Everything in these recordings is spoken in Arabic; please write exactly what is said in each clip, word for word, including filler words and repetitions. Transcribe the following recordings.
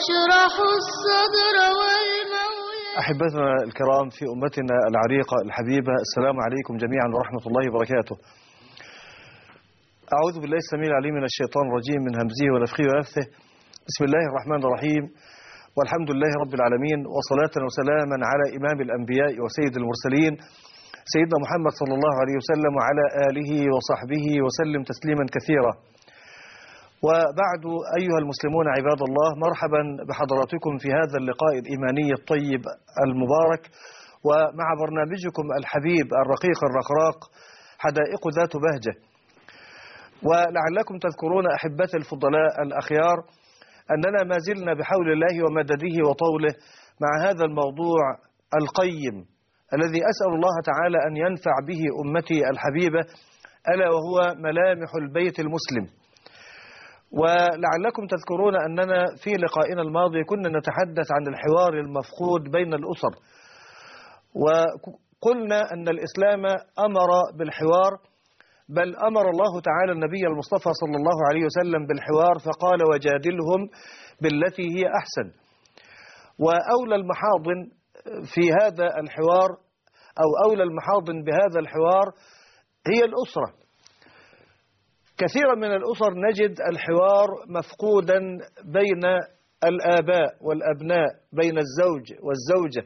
واشرح الصدر والمولى. أحبتنا الكرام في أمتنا العريقة الحبيبة، السلام عليكم جميعا ورحمة الله وبركاته. أعوذ بالله السميع العليم من الشيطان الرجيم من همزه ونفخه ونفثه. بسم الله الرحمن الرحيم، والحمد لله رب العالمين، وصلاة وسلاما على إمام الأنبياء وسيد المرسلين سيدنا محمد صلى الله عليه وسلم وعلى آله وصحبه وسلم تسليما كثيرا. وبعد أيها المسلمون عباد الله، مرحبا بحضراتكم في هذا اللقاء الإيماني الطيب المبارك، ومع برنامجكم الحبيب الرقيق الرقراق حدائق ذات بهجة. ولعلكم تذكرون أحبتي الفضلاء الأخيار أننا ما زلنا بحول الله ومدده وطوله مع هذا الموضوع القيم الذي أسأل الله تعالى أن ينفع به أمتي الحبيبة، ألا وهو ملامح البيت المسلم. ولعلكم تذكرون أننا في لقائنا الماضي كنا نتحدث عن الحوار المفقود بين الأسر، وقلنا أن الإسلام أمر بالحوار، بل أمر الله تعالى النبي المصطفى صلى الله عليه وسلم بالحوار، فقال وجادلهم بالتي هي أحسن. وأولى المحاضن في هذا الحوار أو أولى المحاضن بهذا الحوار هي الأسرة. كثيرا من الأسر نجد الحوار مفقودا بين الآباء والأبناء، بين الزوج والزوجة.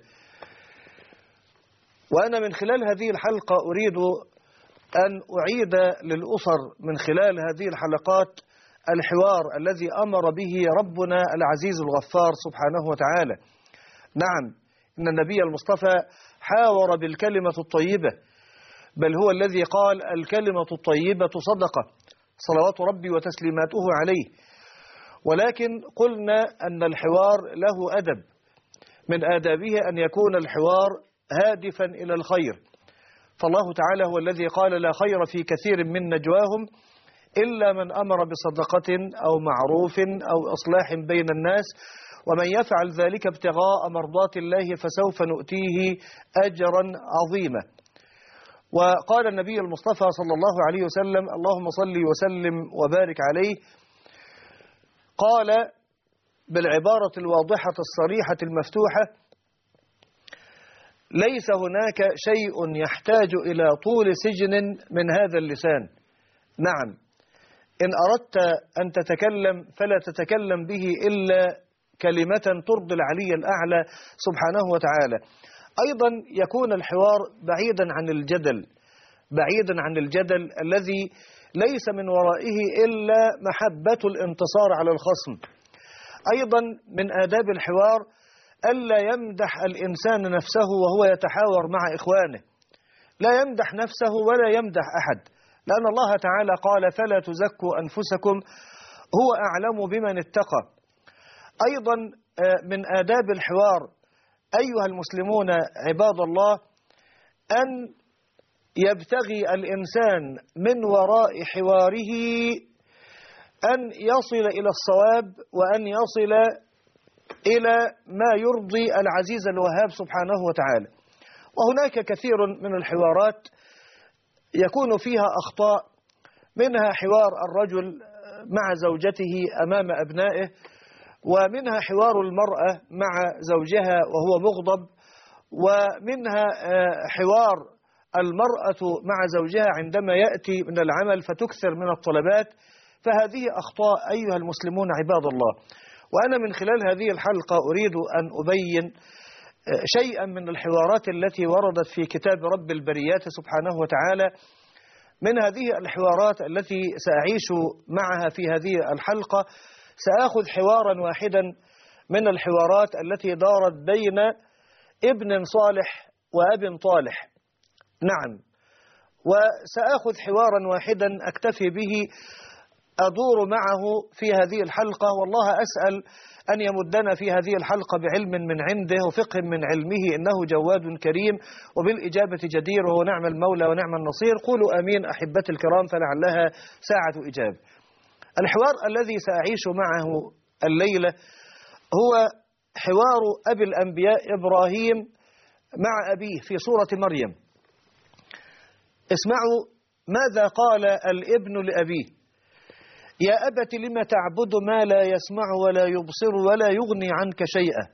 وأنا من خلال هذه الحلقة أريد أن أعيد للأسر من خلال هذه الحلقات الحوار الذي أمر به ربنا العزيز الغفار سبحانه وتعالى. نعم، إن النبي المصطفى حاور بالكلمة الطيبة، بل هو الذي قال الكلمة الطيبة صدقة، صلوات ربي وتسليماته عليه. ولكن قلنا أن الحوار له أدب، من آدابه أن يكون الحوار هادفا إلى الخير. فالله تعالى هو الذي قال لا خير في كثير من نجواهم إلا من أمر بصدقة أو معروف أو إصلاح بين الناس، ومن يفعل ذلك ابتغاء مرضات الله فسوف نؤتيه أجرا عظيما. وقال النبي المصطفى صلى الله عليه وسلم اللهم صل وسلم وبارك عليه، قال بالعبارة الواضحة الصريحة المفتوحة: ليس هناك شيء يحتاج إلى طول سجن من هذا اللسان. نعم، إن أردت أن تتكلم فلا تتكلم به إلا كلمة ترضي العلي الأعلى سبحانه وتعالى. أيضا يكون الحوار بعيدا عن الجدل، بعيدا عن الجدل الذي ليس من ورائه إلا محبة الانتصار على الخصم. أيضا من آداب الحوار ألا يمدح الإنسان نفسه وهو يتحاور مع إخوانه، لا يمدح نفسه ولا يمدح أحد، لأن الله تعالى قال فلا تزكوا أنفسكم هو أعلم بمن اتقى. أيضا من آداب الحوار أيها المسلمون عباد الله أن يبتغي الإنسان من وراء حواره أن يصل إلى الصواب، وأن يصل إلى ما يرضي العزيز الوهاب سبحانه وتعالى. وهناك كثير من الحوارات يكون فيها أخطاء، منها حوار الرجل مع زوجته أمام أبنائه، ومنها حوار المرأة مع زوجها وهو مغضب، ومنها حوار المرأة مع زوجها عندما يأتي من العمل فتكثر من الطلبات. فهذه أخطاء أيها المسلمون عباد الله. وأنا من خلال هذه الحلقة أريد أن أبين شيئا من الحوارات التي وردت في كتاب رب البريات سبحانه وتعالى. من هذه الحوارات التي سأعيش معها في هذه الحلقة سأخذ حوارا واحدا من الحوارات التي دارت بين ابن صالح وأب طالح. نعم، وسأخذ حوارا واحدا أكتفي به أدور معه في هذه الحلقة، والله أسأل أن يمدنا في هذه الحلقة بعلم من عنده وفقه من علمه، إنه جواد كريم وبالإجابة جدير، وهو نعم المولى ونعم النصير. قولوا آمين أحبتي الكرام، فلعلها ساعة إجابة. الحوار الذي سأعيش معه الليلة هو حوار أبي الأنبياء إبراهيم مع أبيه في سورة مريم. اسمعوا ماذا قال الابن لأبيه. يا أبت لم تعبد ما لا يسمع ولا يبصر ولا يغني عنك شيئا.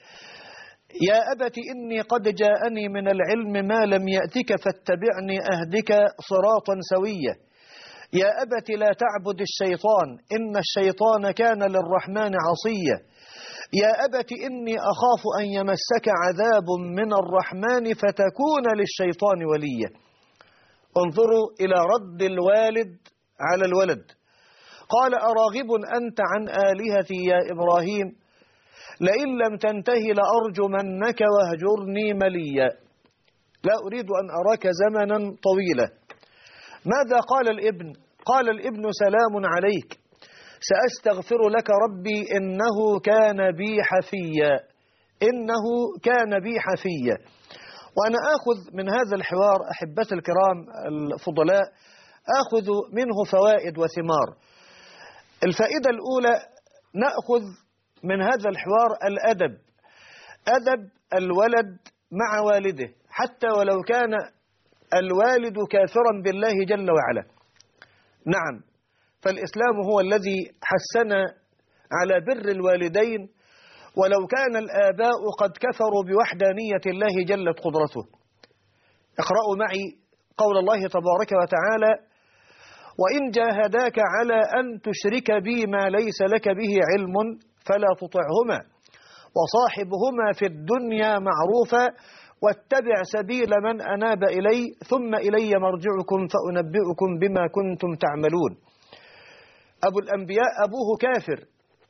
يا أبت إني قد جاءني من العلم ما لم يأتك فاتبعني أهدك صراطا سويا. يا أبت لا تعبد الشيطان إن الشيطان كان للرحمن عصيا. يا أبت إني أخاف أن يمسك عذاب من الرحمن فتكون للشيطان وليا. انظروا إلى رد الوالد على الولد. قال أراغب أنت عن آلهتي يا إبراهيم لئن لم تنتهي لأرجمنك واهجرني مليا. لا أريد أن أراك زمنا طويلا. ماذا قال الابن؟ قال الابن سلام عليك سأستغفر لك ربي إنه كان بي حفيا. إنه كان بي حفيا. وأنا آخذ من هذا الحوار أحبتي الكرام الفضلاء آخذ منه فوائد وثمار. الفائدة الأولى نأخذ من هذا الحوار الأدب، أدب الولد مع والده حتى ولو كان الوالد كافرا بالله جل وعلا. نعم، فالإسلام هو الذي حسن على بر الوالدين ولو كان الآباء قد كفروا بوحدانية الله جلت قدرته. اقرأوا معي قول الله تبارك وتعالى وإن جاهداك على أن تشرك بي ما ليس لك به علم فلا تطعهما وصاحبهما في الدنيا معروفا واتبع سبيل من أناب إلي ثم إلي مرجعكم فأنبئكم بما كنتم تعملون. أبو الأنبياء أبوه كافر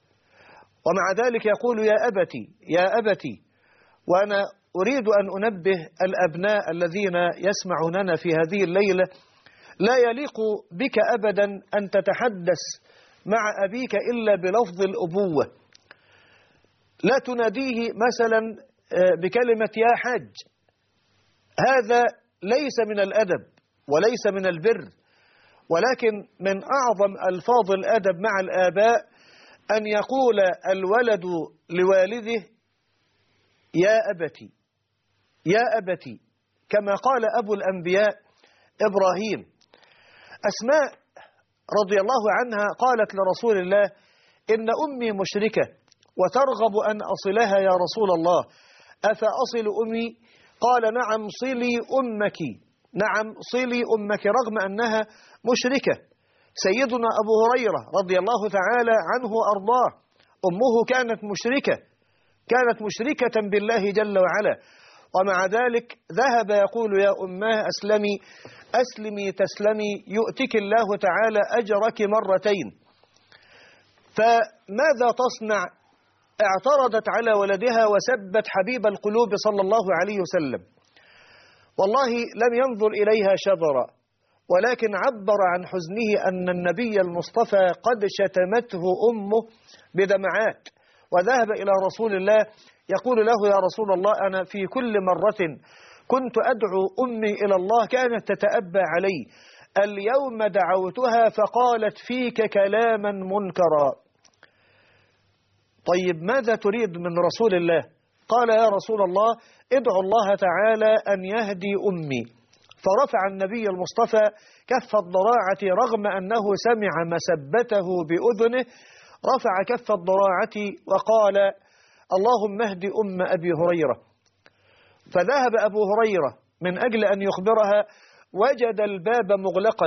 ومع ذلك يقول يا أبتي يا أبتي. وأنا أريد أن أنبه الأبناء الذين يسمعوننا في هذه الليلة لا يليق بك أبدا أن تتحدث مع أبيك إلا بلفظ الأبوة. لا تناديه مثلا بكلمة يا حاج، هذا ليس من الأدب وليس من البر، ولكن من أعظم ألفاظ الأدب مع الآباء أن يقول الولد لوالده يا أبتي يا أبتي كما قال أبو الأنبياء إبراهيم. أسماء رضي الله عنها قالت لرسول الله إن أمي مشركة وترغب أن أصلها يا رسول الله أفأصل أمي؟ قال نعم صلي أمك، نعم صلي أمك رغم أنها مشركة. سيدنا أبو هريرة رضي الله تعالى عنه أرضاه أمه كانت مشركة كانت مشركة بالله جل وعلا ومع ذلك ذهب يقول يا أماه أسلمي أسلمي تسلمي يؤتك الله تعالى أجرك مرتين. فماذا تصنع؟ اعترضت على ولدها وسبت حبيب القلوب صلى الله عليه وسلم. والله لم ينظر إليها شذرا ولكن عبر عن حزنه أن النبي المصطفى قد شتمته أمه بدمعات وذهب إلى رسول الله يقول له يا رسول الله أنا في كل مرة كنت أدعو أمي إلى الله كانت تتأبى علي، اليوم دعوتها فقالت فيك كلاما منكرا. طيب ماذا تريد من رسول الله؟ قال يا رسول الله ادعو الله تعالى أن يهدي أمي. فرفع النبي المصطفى كف الضراعة رغم أنه سمع مسبته بأذنه، رفع كف الضراعة وقال اللهم اهد أم أبي هريرة. فذهب أبو هريرة من أجل أن يخبرها وجد الباب مغلقا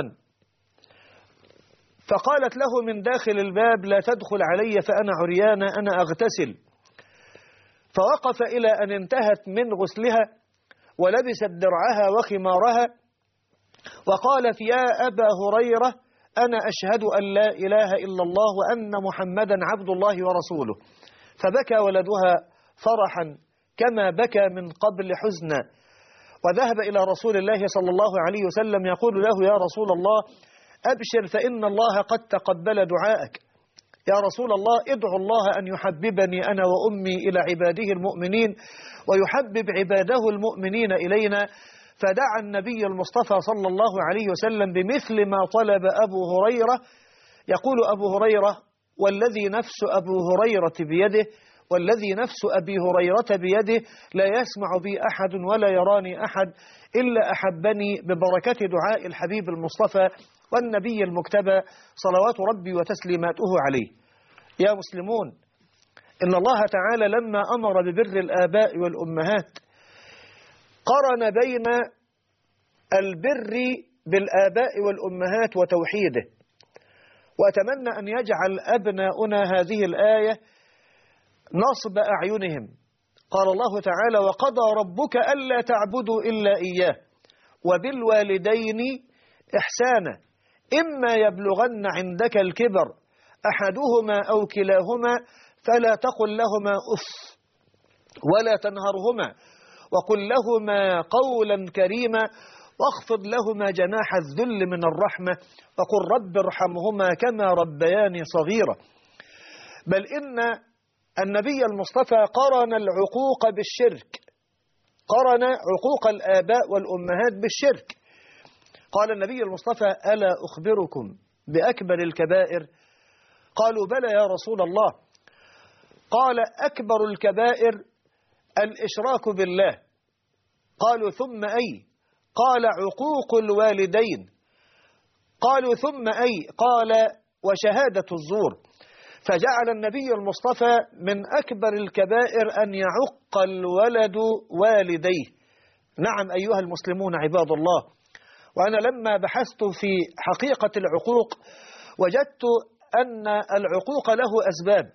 فقالت له من داخل الباب لا تدخل علي فأنا عريانة أنا أغتسل. فوقف إلى أن انتهت من غسلها ولبست درعها وخمارها وقالت يا أبا هريرة أنا أشهد أن لا إله إلا الله وأن محمدا عبد الله ورسوله. فبكى ولدها فرحا كما بكى من قبل حزنا وذهب إلى رسول الله صلى الله عليه وسلم يقول له يا رسول الله أبشر فإن الله قد تقبل دعائك. يا رسول الله ادعو الله أن يحببني أنا وأمي إلى عباده المؤمنين ويحبب عباده المؤمنين إلينا. فدعا النبي المصطفى صلى الله عليه وسلم بمثل ما طلب أبو هريرة. يقول أبو هريرة والذي نفس أبو هريرة بيده والذي نفس أبي هريرة بيده لا يسمع بي أحد ولا يراني أحد إلا أحبني ببركة دعاء الحبيب المصطفى والنبي المجتبى صلوات ربي وتسليماته عليه. يا مسلمون، إن الله تعالى لما أمر ببر الآباء والأمهات قرن بين البر بالآباء والأمهات وتوحيده. وأتمنى أن يجعل أبناؤنا هذه الآية نصب أعينهم. قال الله تعالى: وقضى ربك ألا تعبدوا إلا إياه وبالوالدين إحسانا إما يبلغن عندك الكبر أحدهما أو كلاهما فلا تقل لهما أف ولا تنهرهما وقل لهما قولا كريما واخفض لهما جناح الذل من الرحمة وقل رب ارحمهما كما ربياني صغيرا. بل إن النبي المصطفى قرن العقوق بالشرك، قرن عقوق الآباء والأمهات بالشرك. قال النبي المصطفى: ألا أخبركم بأكبر الكبائر؟ قالوا: بلى يا رسول الله. قال: أكبر الكبائر الإشراك بالله. قالوا: ثم أي؟ قال: عقوق الوالدين. قالوا: ثم أي؟ قال: وشهادة الزور. فجعل النبي المصطفى من أكبر الكبائر أن يعق الولد والديه. نعم أيها المسلمون عباد الله، وأنا لما بحثت في حقيقة العقوق وجدت أن العقوق له أسباب.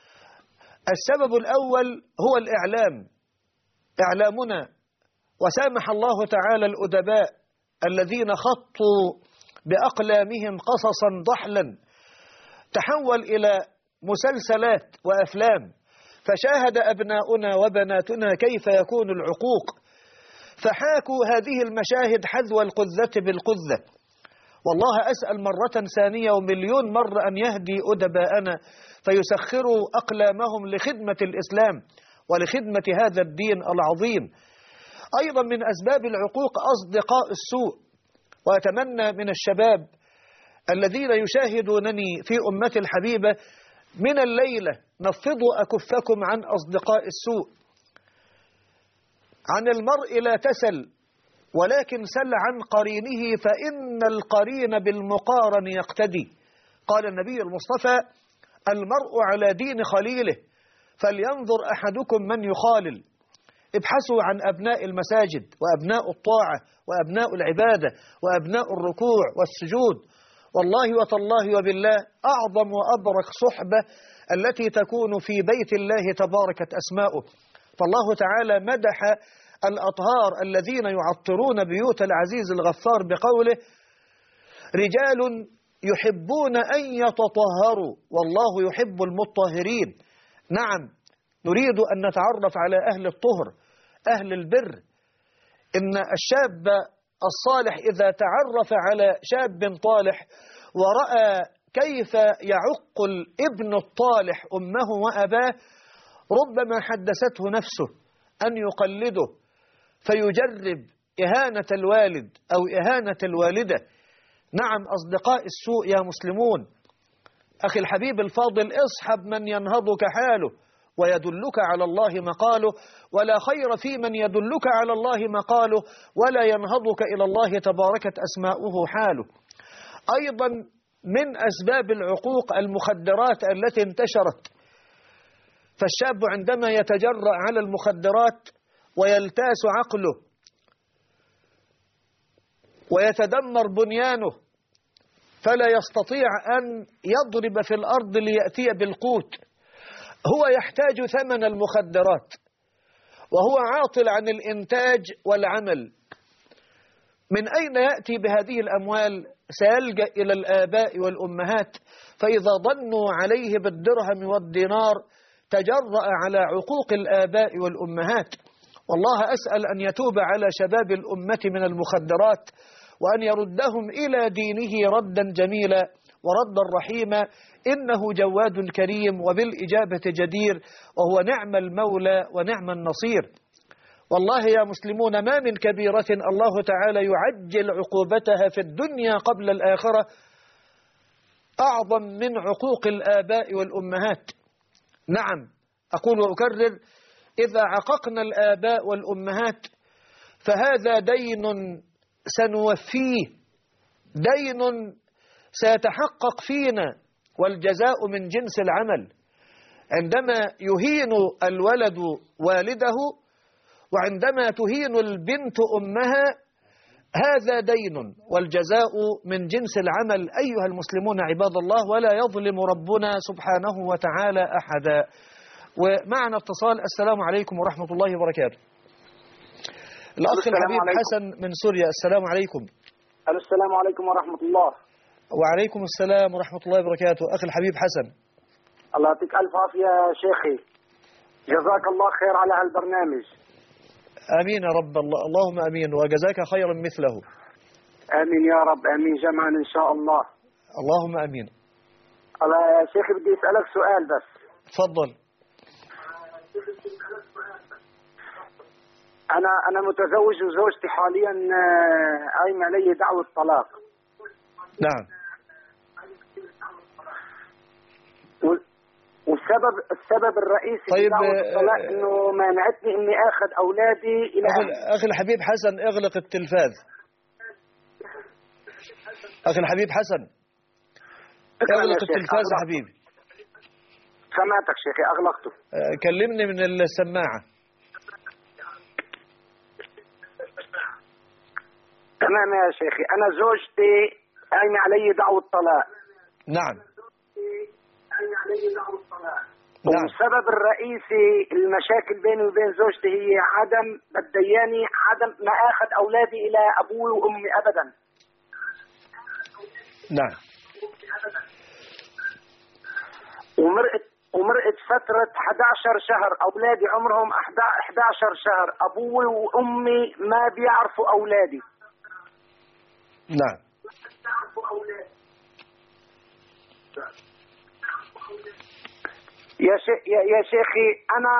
السبب الأول هو الإعلام، إعلامنا، وسامح الله تعالى الأدباء الذين خطوا بأقلامهم قصصا ضحلا تحول إلى مسلسلات وأفلام، فشاهد أبناؤنا وبناتنا كيف يكون العقوق، فحاكوا هذه المشاهد حذو القذة بالقذة. والله أسأل مرة ثانية ومليون مرة أن يهدي أدباءنا فيسخروا أقلامهم لخدمة الإسلام ولخدمة هذا الدين العظيم. أيضا من أسباب العقوق أصدقاء السوء. وأتمنى من الشباب الذين يشاهدونني في أمتي الحبيبة من الليلة نفضوا أكفكم عن أصدقاء السوء. عن المرء لا تسل ولكن سل عن قرينه فإن القرين بالمقارن يقتدي. قال النبي المصطفى: المرء على دين خليله فلينظر أحدكم من يخالل. ابحثوا عن أبناء المساجد وأبناء الطاعة وأبناء العبادة وأبناء الركوع والسجود. والله وتالله وبالله أعظم وأبرك صحبة التي تكون في بيت الله تباركت أسماؤه. فالله تعالى مدح الأطهار الذين يعطرون بيوت العزيز الغفار بقوله: رجال يحبون أن يتطهروا والله يحب المطهرين. نعم، نريد أن نتعرف على أهل الطهر، أهل البر. إن الشاب الصالح إذا تعرف على شاب طالح ورأى كيف يعق الابن الطالح أمه وأباه ربما حدثته نفسه أن يقلده فيجرب إهانة الوالد أو إهانة الوالدة. نعم أصدقاء السوء يا مسلمون. أخي الحبيب الفاضل، اصحب من ينهضك حاله ويدلك على الله مقاله، ولا خير في من يدلك على الله مقاله ولا ينهضك إلى الله تباركت أسماؤه حاله. أيضا من أسباب العقوق المخدرات التي انتشرت. فالشاب عندما يتجرأ على المخدرات ويلتاس عقله ويتدمر بنيانه فلا يستطيع أن يضرب في الأرض ليأتي بالقوت، هو يحتاج ثمن المخدرات وهو عاطل عن الإنتاج والعمل. من أين يأتي بهذه الأموال؟ سيلجأ إلى الآباء والأمهات، فإذا ضنوا عليه بالدرهم والدينار تجرأ على عقوق الآباء والأمهات. والله أسأل أن يتوب على شباب الأمة من المخدرات وأن يردهم إلى دينه ردا جميلا وردا رحيما، إنه جواد كريم وبالإجابة جدير وهو نعم المولى ونعم النصير. والله يا مسلمون ما من كبيرة الله تعالى يعجل عقوبتها في الدنيا قبل الآخرة أعظم من عقوق الآباء والأمهات. نعم أقول وأكرر: إذا عققنا الآباء والأمهات فهذا دين سنوفيه، دين سيتحقق فينا والجزاء من جنس العمل. عندما يهين الولد والده وعندما تهين البنت أمها هذا دين، والجزاء من جنس العمل أيها المسلمون عباد الله، ولا يظلم ربنا سبحانه وتعالى أحدا. ومعنا اتصال. السلام عليكم ورحمة الله وبركاته. الأخ الحبيب حسن من سوريا. السلام عليكم. السلام عليكم ورحمة الله. وعليكم السلام ورحمة الله وبركاته. أخي الحبيب حسن، الله يعطيك ألف عافية يا شيخي، جزاك الله خير على هالبرنامج. آمين يا رب. الله اللهم آمين، وجزاك خيرا مثله. آمين يا رب، آمين جميعا إن شاء الله. اللهم آمين. الله يا شيخي بدي أسألك سؤال بس. تفضل. أنا أنا متزوج وزوجتي حاليا قايمة علي دعوة طلاق. نعم. والسبب السبب الرئيسي طيب في دعوة الطلاق إنه مانعتني إني آخذ أولادي إلى أخي, أخي الحبيب حسن اغلق التلفاز. أخي الحبيب حسن اغلق التلفاز يا حبيبي. سمعتك شيخي، أغلقته. كلمني من السماعة. تمام يا شيخي. أنا زوجتي قايمة علي دعوة طلاق. نعم. قايمة علي دعوة طلاق. نعم. والسبب الرئيسي المشاكل بيني وبين زوجتي هي عدم بدياني عدم ما آخذ أولادي إلى أبوي وأمي أبدا. نعم. ومرقت ومرقت فترة أحد عشر شهر، أولادي عمرهم أحد عشر شهر، أبوي وأمي ما بيعرفوا أولادي. نعم. يا شيخ يا شيخي أنا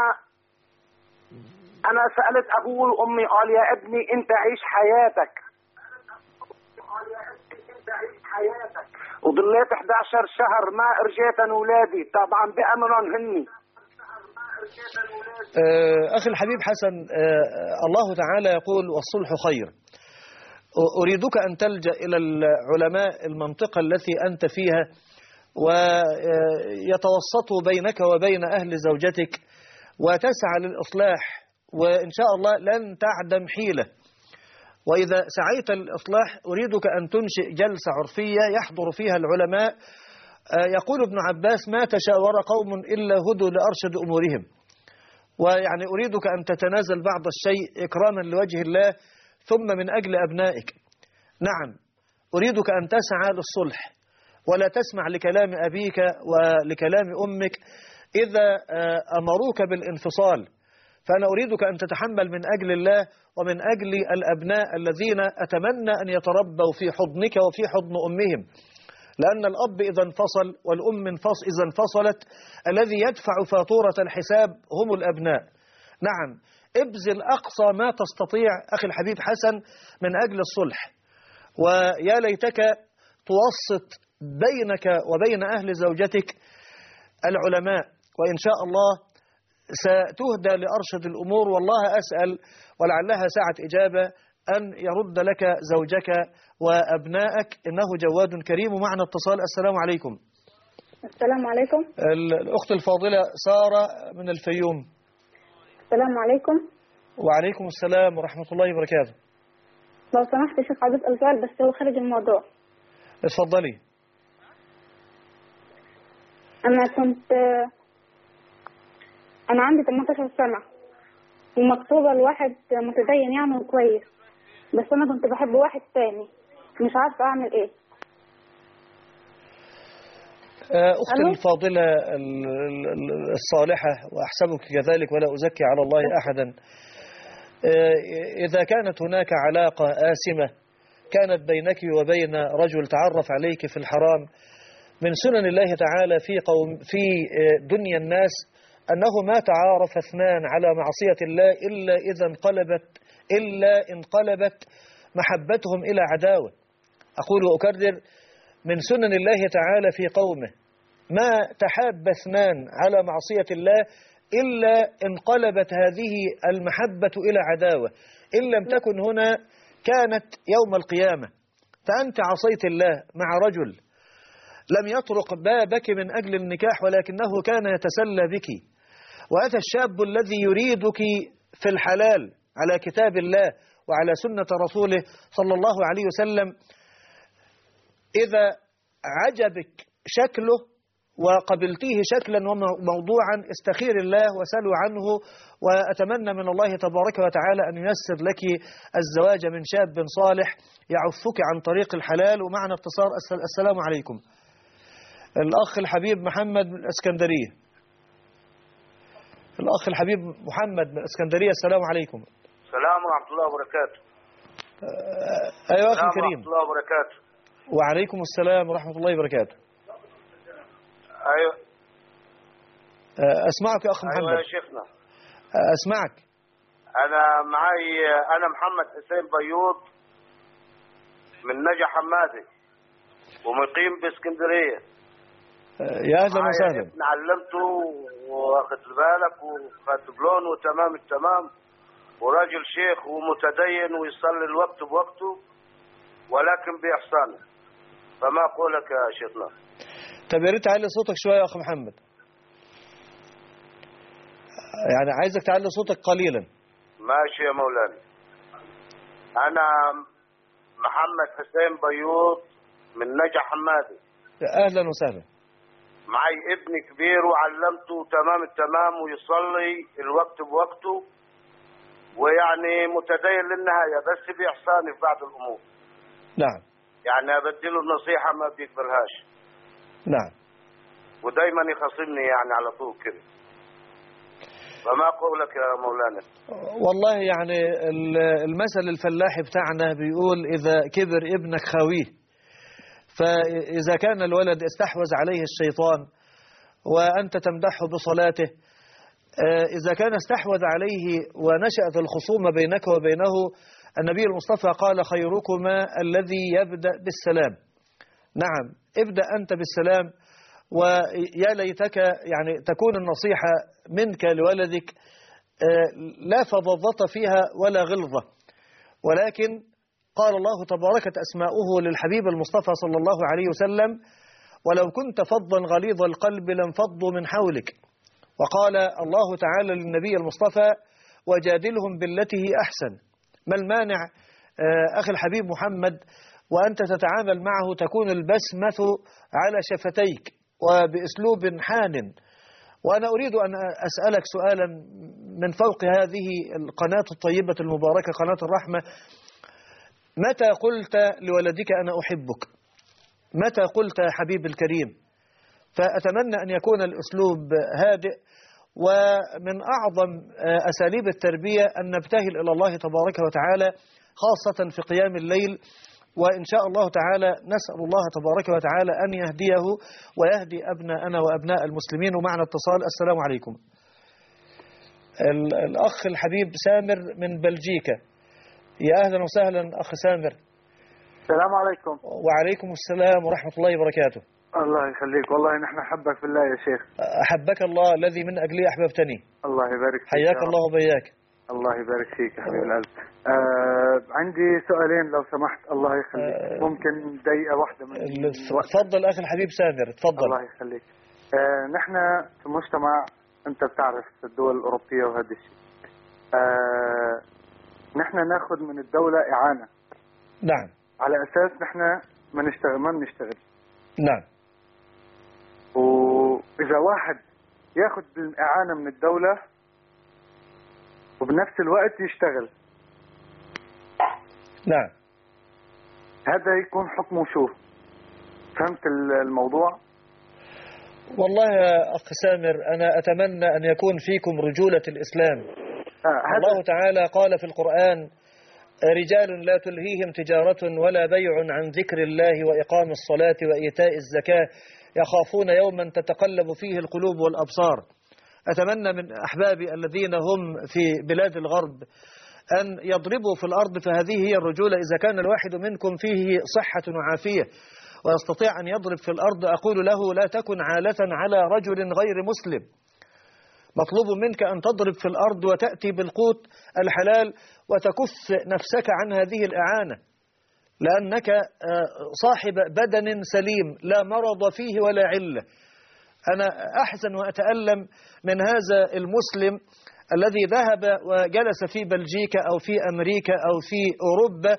أنا سألت أبوي وأمي، قال يا ابني أنت عيش حياتك. وضليت أحد عشر شهر ما رجيت أولادي، طبعا بأمرهم هني. أخي الحبيب حسن، الله تعالى يقول والصلح خير. أريدك أن تلجأ إلى العلماء المنطقة التي أنت فيها ويتوسطوا بينك وبين أهل زوجتك وتسعى للإصلاح، وإن شاء الله لن تعدم حيلة. وإذا سعيت للإصلاح أريدك أن تنشئ جلسة عرفية يحضر فيها العلماء. يقول ابن عباس ما تشاور قوم إلا هدوا لأرشد أمورهم. ويعني أريدك أن تتنازل بعض الشيء إكراما لوجه الله ثم من أجل أبنائك. نعم، أريدك أن تسعى للصلح ولا تسمع لكلام أبيك ولكلام أمك إذا أمروك بالانفصال. فأنا أريدك أن تتحمل من أجل الله ومن أجل الأبناء الذين أتمنى أن يتربوا في حضنك وفي حضن أمهم، لأن الأب إذا انفصل والأم انفصل إذا انفصلت الذي يدفع فاتورة الحساب هم الأبناء. نعم، ابذل أقصى ما تستطيع أخي الحبيب حسن من أجل الصلح، ويا ليتك توسط بينك وبين أهل زوجتك العلماء، وإن شاء الله ستهدى لأرشد الأمور. والله أسأل ولعلها ساعة إجابة أن يرد لك زوجك وأبنائك، إنه جواد كريم. ومعنا اتصال. السلام عليكم. السلام عليكم. الأخت الفاضلة سارة من الفيوم. السلام عليكم. وعليكم السلام ورحمة الله وبركاته. لو سمحت يا شيخ عايز أسأل سؤال بس هو خارج الموضوع. اتفضلي. أنا كنت أنا عندي ثمانية عشر سنة ومكتوبة لواحد متدين يعني وكويس، بس أنا كنت بحب واحد تاني مش عارفة أعمل إيه. أختي الفاضلة الصالحة وأحسبك كذلك ولا أزكي على الله أحدا، إذا كانت هناك علاقة آسمة كانت بينك وبين رجل تعرف عليك في الحرام، من سنن الله تعالى في قوم في دنيا الناس أنه ما تعارف اثنان على معصية الله إلا إذا انقلبت إلا انقلبت محبتهم إلى عداوة. أقول وأكرر، من سنن الله تعالى في قومه ما تحاب اثنان على معصية الله إلا انقلبت هذه المحبة إلى عداوة. إن لم تكن هنا كانت يوم القيامة. فأنت عصيت الله مع رجل لم يطرق بابك من أجل النكاح، ولكنه كان يتسلى بك. وأتى الشاب الذي يريدك في الحلال على كتاب الله وعلى سنة رسوله صلى الله عليه وسلم. إذا عجبك شكله وقبلتيه شكلا وموضوعا استخير الله وسلوا عنه، وأتمنى من الله تبارك وتعالى أن ييسر لك الزواج من شاب صالح يعفك عن طريق الحلال. ومعنا اتصال. السلام عليكم. الأخ الحبيب محمد من الإسكندرية. الأخ الحبيب محمد من الإسكندرية، السلام عليكم. السلام ورحمة الله وبركاته. أيها أخي الكريم. ورحمة الله وبركاته. وعليكم السلام ورحمة الله وبركاته. أيوة. أسمعك يا أخ محمد. أيوة يا شيخنا. أسمعك. أنا معي أنا محمد حسين بيوض من نجع حمادي ومقيم باسكندرية. يا أهلا وسهلا. ابن علمته واخد بالك وخدت بلون وتمام التمام، وراجل شيخ ومتدين ويصلي الوقت بوقته ولكن بإحسانه. فما قولك يا شيخنا؟ طب يا ريت تعلي صوتك شوية يا أخ محمد، يعني عايزك تعلي صوتك قليلا. ماشي يا مولانا. أنا محمد حسين بيوض من نجع حمادي. أهلا وسهلا. معي ابن كبير وعلمته تمام التمام ويصلي الوقت بوقته، ويعني متدين للنهاية بس بإحساني في بعض الأمور. نعم. يعني أبدله النصيحة ما بيقبلهاش. نعم. ودايما يخاصمني يعني على طول كده. فما قولك يا مولانا؟ والله يعني المثل الفلاحي بتاعنا بيقول إذا كبر ابنك خاويه. فإذا كان الولد استحوذ عليه الشيطان وأنت تمدحه بصلاته، إذا كان استحوذ عليه ونشأت الخصومة بينك وبينه، النبي المصطفى قال خيركما الذي يبدأ بالسلام. نعم، ابدأ أنت بالسلام، ويا ليتك يعني تكون النصيحة منك لولدك لا فظاظة فيها ولا غلظة، ولكن قال الله تباركت أسماؤه للحبيب المصطفى صلى الله عليه وسلم: ولو كنت فظا غليظ القلب لانفضوا من حولك. وقال الله تعالى للنبي المصطفى: وجادلهم بالتي هي أحسن. ما المانع أخي الحبيب محمد وأنت تتعامل معه تكون البسمة على شفتيك وبأسلوب حان؟ وأنا أريد أن أسألك سؤالا من فوق هذه القناة الطيبة المباركة، قناة الرحمة: متى قلت لولدك أنا أحبك؟ متى قلت يا حبيب الكريم؟ فأتمنى أن يكون الأسلوب هادئ. ومن أعظم أساليب التربية أن نبتهل إلى الله تبارك وتعالى خاصة في قيام الليل، وإن شاء الله تعالى نسأل الله تبارك وتعالى أن يهديه ويهدي أبناءنا وأبناء المسلمين. ومعنا اتصال. السلام عليكم. الأخ الحبيب سامر من بلجيكا، يا أهلا وسهلا أخ سامر. السلام عليكم. وعليكم السلام ورحمة الله وبركاته. الله يخليك، والله نحن أحبك في الله يا شيخ. أحبك الله الذي من أجلي أحببتني. الله يبارك فيك. حياك الله وبياك. الله يبارك فيك يا حبيب القلب. آه عندي سؤالين لو سمحت. الله يخليك. آه ممكن دقيقة واحدة من تفضل أخي الحبيب سامر، تفضل. الله يخليك. آه نحن في مجتمع أنت بتعرف الدول الأوروبية وهذا الشيء. آه نحن ناخذ من الدولة إعانة. نعم. على أساس نحن ما نشتغل ما بنشتغل. نعم. وإذا واحد ياخذ الإعانة من الدولة وبنفس الوقت يشتغل، نعم، هذا يكون حكمه شو؟ فهمت الموضوع؟ والله يا أخ سامر أنا أتمنى أن يكون فيكم رجولة الإسلام. آه الله تعالى قال في القرآن: رجال لا تلهيهم تجارة ولا بيع عن ذكر الله وإقام الصلاة وإيتاء الزكاة يخافون يوما تتقلب فيه القلوب والأبصار. أتمنى من أحبابي الذين هم في بلاد الغرب أن يضربوا في الأرض، فهذه هي الرجولة. إذا كان الواحد منكم فيه صحة وعافية ويستطيع أن يضرب في الأرض، أقول له: لا تكن عالة على رجل غير مسلم. مطلوب منك أن تضرب في الأرض وتأتي بالقوت الحلال وتكف نفسك عن هذه الإعانة. لأنك صاحب بدن سليم لا مرض فيه ولا علة. أنا أحزن وأتألم من هذا المسلم الذي ذهب وجلس في بلجيكا أو في أمريكا أو في أوروبا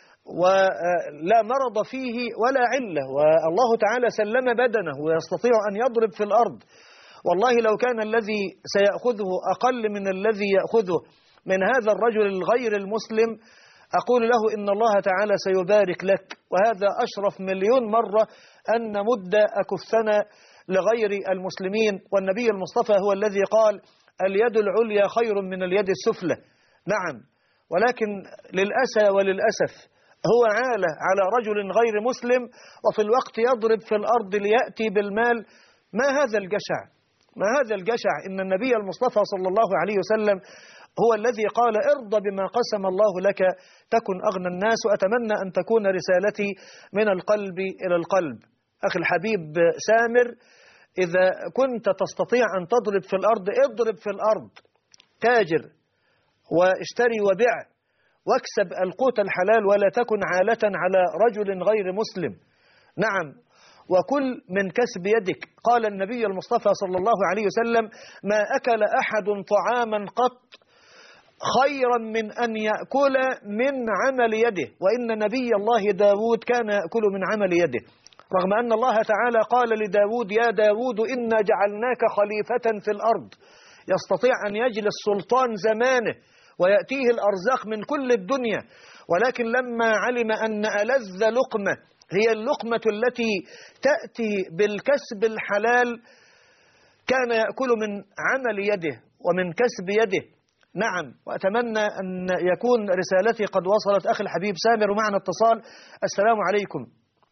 ولا مرض فيه ولا علة، والله تعالى سلم بدنه ويستطيع أن يضرب في الأرض. والله لو كان الذي سيأخذه أقل من الذي يأخذه من هذا الرجل الغير المسلم أقول له إن الله تعالى سيبارك لك، وهذا أشرف مليون مرة أن نمد أكفنا لغير المسلمين. والنبي المصطفى هو الذي قال اليد العليا خير من اليد السفلى. نعم، ولكن للأسى وللأسف هو عالة على رجل غير مسلم وفي الوقت يضرب في الأرض ليأتي بالمال. ما هذا الجشع؟ ما هذا الجشع؟ إن النبي المصطفى صلى الله عليه وسلم هو الذي قال ارضى بما قسم الله لك تكن أغنى الناس. وأتمنى أن تكون رسالتي من القلب إلى القلب. أخي الحبيب سامر، إذا كنت تستطيع أن تضرب في الأرض اضرب في الأرض، تاجر واشتري وبيع واكسب القوت الحلال ولا تكن عالة على رجل غير مسلم. نعم، وكل من كسب يدك. قال النبي المصطفى صلى الله عليه وسلم ما أكل أحد طعاما قط خيرا من أن يأكل من عمل يده، وإن نبي الله داود كان يأكل من عمل يده، رغم أن الله تعالى قال لداود يا داود إنا جعلناك خليفة في الأرض. يستطيع أن يجلس سلطان زمانه ويأتيه الأرزاق من كل الدنيا، ولكن لما علم أن ألذ لقمة هي اللقمة التي تأتي بالكسب الحلال كان يأكل من عمل يده ومن كسب يده. نعم، وأتمنى أن يكون رسالتي قد وصلت. أخي الحبيب سامر ومعنا اتصال. السلام عليكم.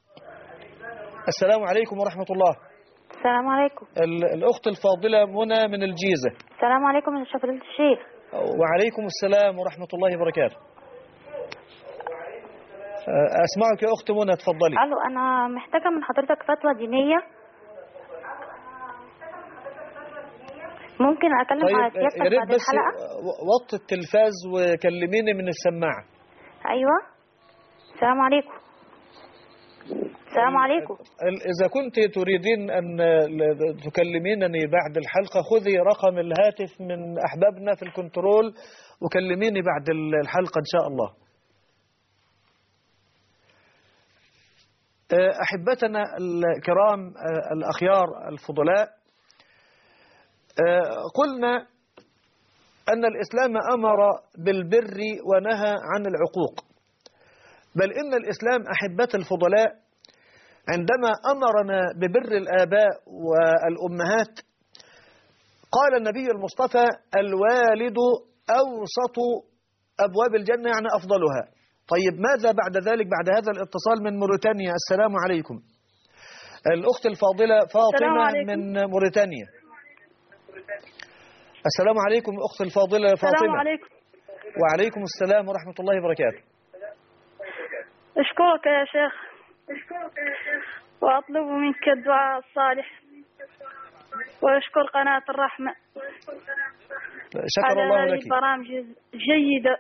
السلام عليكم ورحمة الله. السلام عليكم. الأخت الفاضلة منى من الجيزة. السلام عليكم يا فضيلة الشيخ. وعليكم السلام ورحمة الله وبركاته. أسمعك يا أخت منى، تفضلي. ألو، أنا محتاجة من حضرتك فتوى دينية. ممكن أكلم طيب على سيادتك يا ريت بعد بس الحلقة؟ وطي التلفاز وكلميني من السماعة. أيوة. السلام عليكم. السلام عليكم. إذا كنت تريدين أن تكلمينني بعد الحلقة خذي رقم الهاتف من أحبابنا في الكنترول وكلميني بعد الحلقة إن شاء الله. أحبتنا الكرام الأخيار الفضلاء، قلنا أن الإسلام أمر بالبر ونهى عن العقوق، بل إن الإسلام أحبة الفضلاء عندما أمرنا ببر الآباء والأمهات قال النبي المصطفى الوالد أوسط أبواب الجنة، يعني أفضلها. طيب ماذا بعد ذلك؟ بعد هذا الاتصال من موريتانيا. السلام عليكم. الأخت الفاضلة فاطمة من موريتانيا. السلام عليكم أخت الفاضلة فاطمة. السلام عليكم. وعليكم السلام ورحمة الله وبركاته. أشكرك يا شيخ وأطلب منك الدعاء الصالح وأشكر قناة الرحمة شكر الله لك. هذه البرامج جيدة،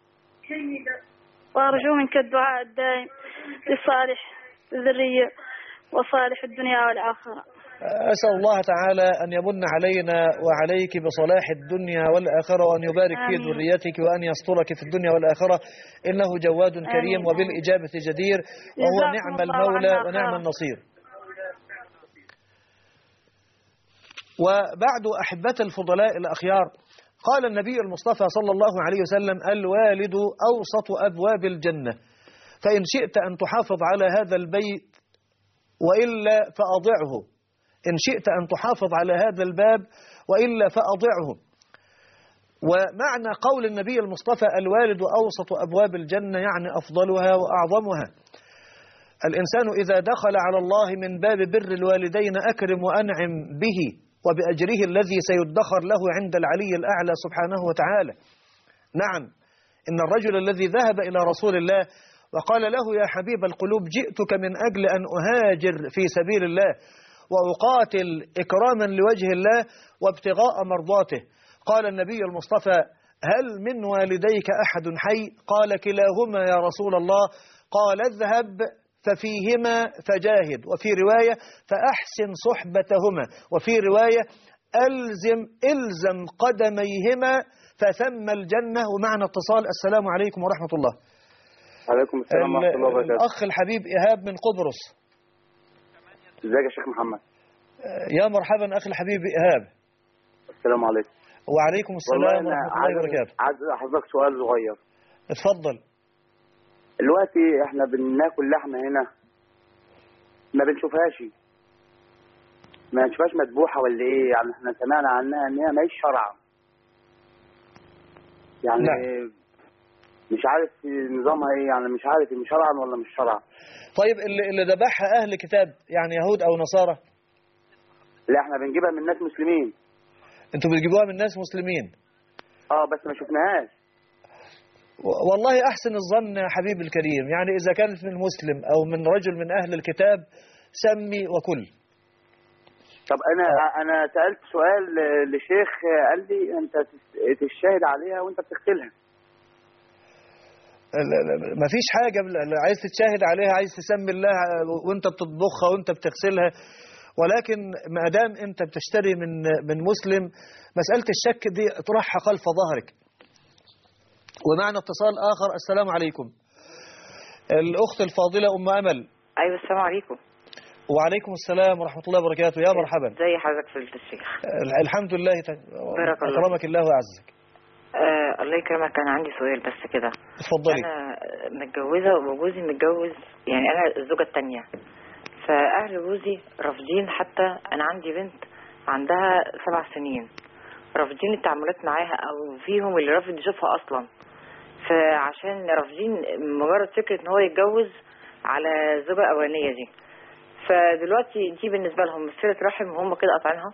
وأرجو منك الدعاء الدائم لصالح الذرية وصالح الدنيا والآخرة. أسأل الله تعالى أن يمن علينا وعليك بصلاح الدنيا والآخرة، وأن يبارك في ذريتك، وأن يسترك في الدنيا والآخرة، إنه جواد كريم وبالإجابة جدير، وهو نعم المولى ونعم النصير. وبعد أحبة الفضلاء الأخيار قال النبي المصطفى صلى الله عليه وسلم الوالد أوسط أبواب الجنة، فإن شئت أن تحافظ على هذا البيت وإلا فأضعه، إن شئت أن تحافظ على هذا الباب وإلا فأضعه. ومعنى قول النبي المصطفى الوالد أوسط أبواب الجنة يعني أفضلها وأعظمها. الإنسان إذا دخل على الله من باب بر الوالدين أكرم وأنعم به وبأجره الذي سيدخر له عند العلي الأعلى سبحانه وتعالى. نعم، إن الرجل الذي ذهب إلى رسول الله وقال له يا حبيب القلوب جئتك من أجل أن أهاجر في سبيل الله وأقاتل إكراما لوجه الله وابتغاء مرضاته، قال النبي المصطفى هل من والديك أحد حي؟ قال كلاهما يا رسول الله. قال اذهب ففيهما فجاهد، وفي رواية فأحسن صحبتهما، وفي رواية ألزم إلزم قدميهما فثم الجنة. ومعنا اتصال. السلام عليكم ورحمة الله. عليكم السلام ورحمة الله وبركاته. الأخ الحبيب إيهاب من قبرص. ازيك يا شيخ محمد؟ يا مرحبا أخي الحبيب إيهاب. السلام عليكم. وعليكم السلام ورحمة الله وبركاته. عايز حضرتك سؤال صغير. اتفضل. دلوقتي احنا بناكل لحمة هنا ما بنشوفهاش ما بنشوفهاش مذبوحة ولا ايه؟ يعني احنا سمعنا عنها ان هي ماهيش شرعا. يعني لا. مش عارف نظامها ايه، يعني مش عارف مش شرعا ولا مش شرعا. طيب اللي, اللي ذبحها أهل كتاب يعني يهود أو نصارى؟ لا احنا بنجيبها من ناس مسلمين. انتوا بتجيبوها من ناس مسلمين؟ اه بس ما شفناهاش. والله أحسن الظن يا حبيبي الكريم، يعني إذا كانت من مسلم أو من رجل من أهل الكتاب سمي وكل. طب أنا آه. أنا سألت سؤال لشيخ قال لي أنت تشاهد عليها وأنت بتغسلها. ما فيش حاجة، عايز تتشاهد عليها، عايز تسمي الله وأنت بتطبخها وأنت بتغسلها، ولكن ما دام أنت بتشتري من من مسلم مسألة الشك دي اطرحها خلف ظهرك. ومعنا اتصال آخر. السلام عليكم. الأخت الفاضلة أم أمل. أيوة السلام عليكم. وعليكم السلام ورحمة الله وبركاته. يا مرحبا. زي حضرتك فضيلة الشيخ. الحمد لله. بارك الله. أكرمك الله وأعزك. آه الله يكرمك. أنا عندي سؤال بس كده. اتفضلي. أنا متجوزة وجوزي متجوز، يعني أنا الزوجة الثانية، فأهل جوزي رافضين. حتى أنا عندي بنت عندها سبع سنين رافضين التعاملات معاها، أو فيهم اللي رافض يشوفها أصلا، فعشان رافضين مجرد فكرة ان هو يتجوز على الزوجة الاولانية دي. فدلوقتي دي بالنسبة لهم صلة رحم وهم كده قاطعينها.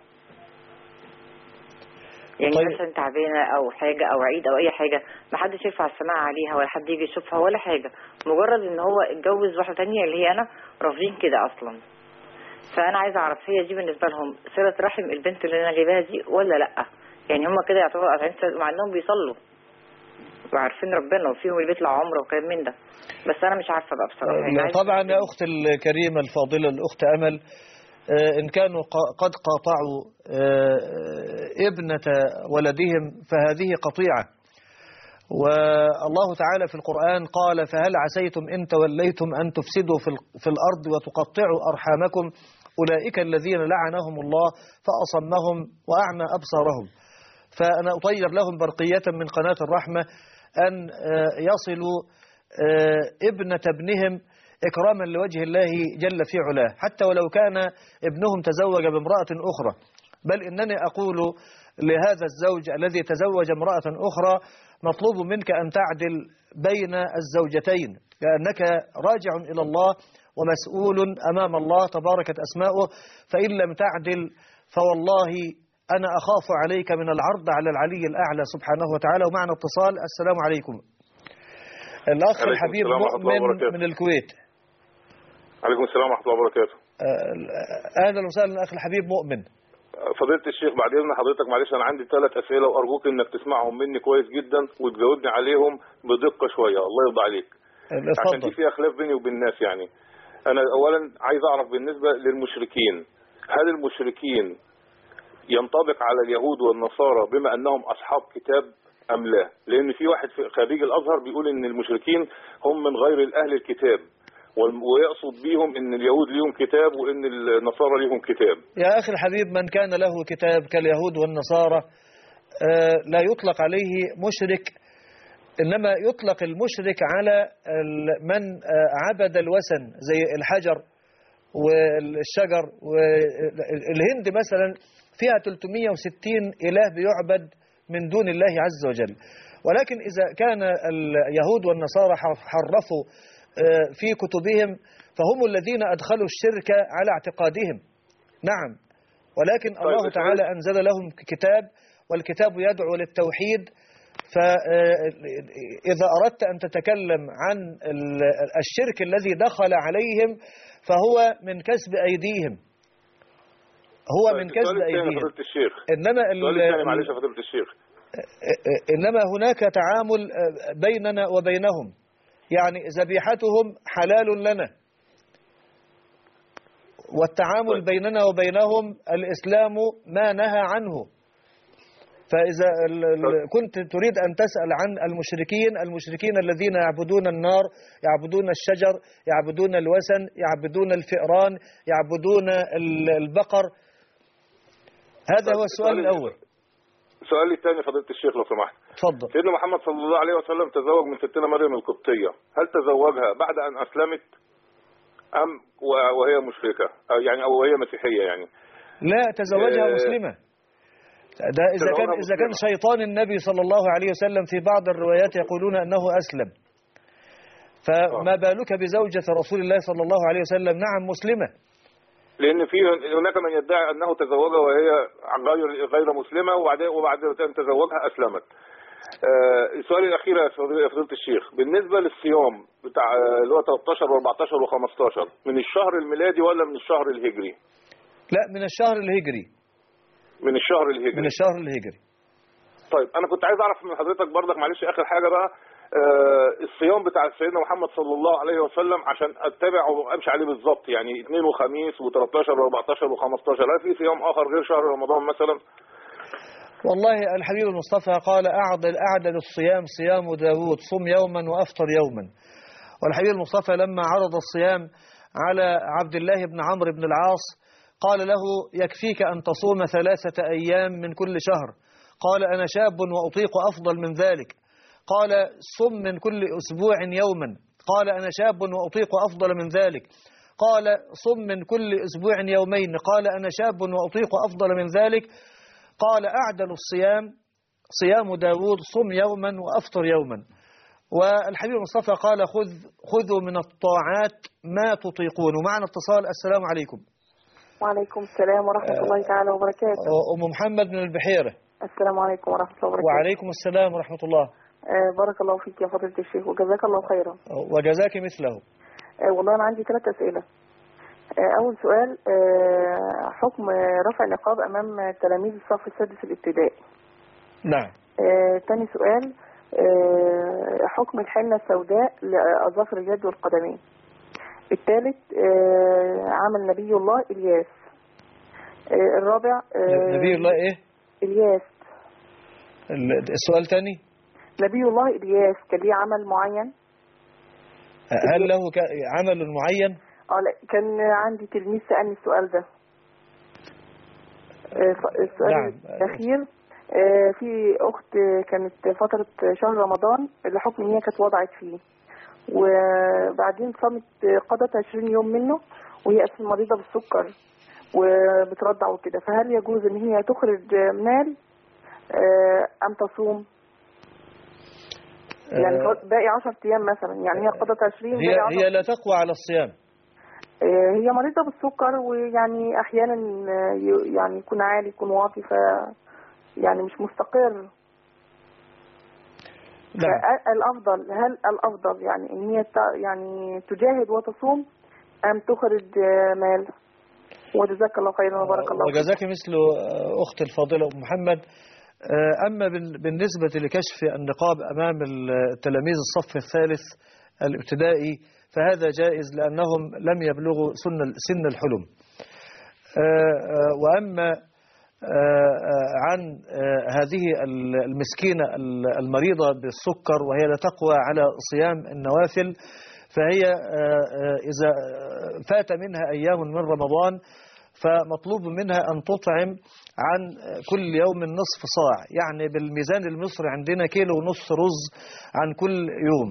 يعني طيب. مثلا تعبانة او حاجة او عيد او اي حاجة ما حدش يرفع السماعة عليها ولا حد يجي يشوفها ولا حاجة، مجرد ان هو اتجوز واحدة تانية اللي هي انا، رافضين كده اصلا. فانا عايزة اعرف هي دي بالنسبة لهم صلة رحم البنت اللي انا جايباها دي ولا لا؟ يعني هم كده يعتبروا قاطعين مع انهم بيصلوا وعارفين ربنا وفيهم اللي بيطلع عمره وكلام من ده، بس انا مش عارفه بقى بصراحه. يعني طبعا يا اخت الكريمه الفاضله الاخت امل، ان كانوا قد قاطعوا ابنه ولدهم فهذه قطيعه. والله تعالى في القرآن قال فهل عسيتم إن توليتم أن تفسدوا في الأرض وتقطعوا أرحامكم أولئك الذين لعنهم الله فأصمهم وأعمى أبصارهم. فأنا أطير لهم برقية من قناة الرحمة أن يصلوا ابنة ابنهم إكراما لوجه الله جل في علاه، حتى ولو كان ابنهم تزوج بامرأة أخرى. بل إنني أقول لهذا الزوج الذي تزوج امرأة أخرى مطلوب منك أن تعدل بين الزوجتين، لأنك راجع إلى الله ومسؤول أمام الله تباركت أسماؤه، فإن لم تعدل فوالله أنا أخاف عليك من العرض على العلي الأعلى سبحانه وتعالى. ومعنا اتصال. السلام عليكم. الأخ الحبيب مؤمن من الكويت. عليكم السلام ورحمة الله وبركاته. أهلا وسهلا الأخ الحبيب مؤمن. فضيلة الشيخ بعد إذن حضرتك معلش أنا عندي ثلاث أسئلة وأرجوك إنك تسمعهم مني كويس جدا وتجاوبني عليهم بدقة شوية، الله يرضى عليك. عشان دي فيها خلاف بيني وبين الناس. يعني أنا أولا عايز أعرف بالنسبة للمشركين، هل المشركين ينطبق على اليهود والنصارى بما أنهم أصحاب كتاب أم لا؟ لأن في واحد في خريج الأزهر بيقول إن المشركين هم من غير الأهل الكتاب، ويقصد بيهم ان اليهود ليهم كتاب وان النصارى ليهم كتاب. يا أخي الحبيب من كان له كتاب كاليهود والنصارى لا يطلق عليه مشرك، إنما يطلق المشرك على من عبد الوثن زي الحجر والشجر. والهند مثلا فيها ثلاثمئة وستين إله بيعبد من دون الله عز وجل. ولكن إذا كان اليهود والنصارى حرفوا في كتبهم فهم الذين أدخلوا الشرك على اعتقادهم. نعم، ولكن الله تعالى أنزل لهم كتاب والكتاب يدعو للتوحيد. فإذا أردت أن تتكلم عن الشرك الذي دخل عليهم فهو من كسب أيديهم، هو من كسب أيديهم. إنما معلش يا فضيلة الشيخ، إنما هناك تعامل بيننا وبينهم. يعني ذبيحتهم حلال لنا، والتعامل بيننا وبينهم الإسلام ما نهى عنه. فإذا كنت تريد أن تسأل عن المشركين، المشركين الذين يعبدون النار، يعبدون الشجر، يعبدون الوثن، يعبدون الفئران، يعبدون البقر، هذا هو السؤال الأول. سؤالي الثاني فضيلة الشيخ لو سمحت. تفضل. سيدنا محمد صلى الله عليه وسلم تزوج من ستنا مريم القبطية، هل تزوجها بعد أن أسلمت أم وهي مشركة يعني أو وهي مسيحية يعني؟ لا، تزوجها آه مسلمة. ده إذا كان إذا كان شيطان النبي صلى الله عليه وسلم في بعض الروايات يقولون أنه أسلم، فما بالك بزوجة رسول الله صلى الله عليه وسلم؟ نعم مسلمة. لأن في هناك من يدعي أنه تزوجها وهي غير غير مسلمة وبعد وبعد أن تزوجها أسلمت. آه السؤال الأخير يا فضيلة الشيخ، بالنسبة للصيام بتاع اللي هو ثلاثة عشر وأربعة عشر وخمسة عشر من الشهر الميلادي ولا من الشهر الهجري؟ لا، من الشهر الهجري. من الشهر الهجري. من الشهر الهجري. طيب أنا كنت عايز أعرف من حضرتك برضك معلش آخر حاجة بقى، آه الصيام بتاع سيدنا محمد صلى الله عليه وسلم عشان أتبعه وأمشي عليه بالظبط، يعني اثنين وخميس وثلاثة عشر وأربعة عشر وخمسة عشر، هل في صيام آخر غير شهر رمضان مثلا؟ والله الحبيب المصطفى قال أعدل أعدل الصيام صيام داود، صم يوما وأفطر يوما. والحبيب المصطفى لما عرض الصيام على عبد الله بن عمرو بن العاص قال له يكفيك أن تصوم ثلاثة أيام من كل شهر. قال أنا شاب وأطيق أفضل من ذلك. قال صم من كل أسبوع يوما. قال أنا شاب وأطيق أفضل من ذلك. قال صم من كل أسبوع يومين. قال أنا شاب وأطيق أفضل من ذلك. قال أعدل الصيام صيام داود، صم يوما وأفطر يوما. والحبيب المصطفى قال خذ خذوا من الطاعات ما تطيقون. ومعنا اتصال. السلام عليكم. وعليكم السلام ورحمة الله تعالى وبركاته. أم محمد من البحيرة. السلام عليكم ورحمة الله وبركاته. وعليكم السلام ورحمة الله. آه بارك الله فيك يا فضيلة الشيخ وجزاك الله خيرا. وجزاك مثله. آه والله أنا عندي ثلاث أسئلة. آه أول سؤال، آه حكم رفع النقاب أمام تلاميذ الصف السادس الابتدائي. نعم. آه ثاني سؤال، آه حكم الحنة السوداء لأظافر اليد والقدمين. الثالث آه عمل نبي الله إلياس. آه الرابع آه نبي الله إيه؟ إلياس. السؤال ثاني. نبي الله إلياس كان ليه عمل معين؟ هل له عمل معين؟ اه لا، كان عندي تلميذ سألني السؤال ده. آه السؤال نعم. الأخير، آه في أخت كانت فترة شهر رمضان اللي حكم إن هي كانت وضعت فيه، وبعدين صامت قضت عشرين يوم منه وهي أصلا مريضة بالسكر وبترضع وكده، فهل يجوز ان هي تخرج مال ام تصوم؟ يعني باقي عشرة ايام مثلا، يعني هي قضت عشرين. هي هي لا تقوى على الصيام. هي مريضة بالسكر ويعني احيانا يعني يكون عالي يكون واطي، ف يعني مش مستقر. نعم. الافضل هل الافضل يعني ان هي يعني تجاهد وتصوم ام تخرج مال؟ وجزاك الله خيرا وبارك الله فيك. وجزاك مثل أخت الفاضلة أم محمد. أما بالنسبة لكشف النقاب أمام التلاميذ الصف الثالث الابتدائي فهذا جائز لأنهم لم يبلغوا سن الحلم. وأما عن هذه المسكينة المريضة بالسكر وهي لا تقوى على صيام النوافل، فهي إذا فات منها أيام من رمضان فمطلوب منها أن تطعم عن كل يوم نصف صاع، يعني بالميزان المصري عندنا كيلو ونصف رز عن كل يوم.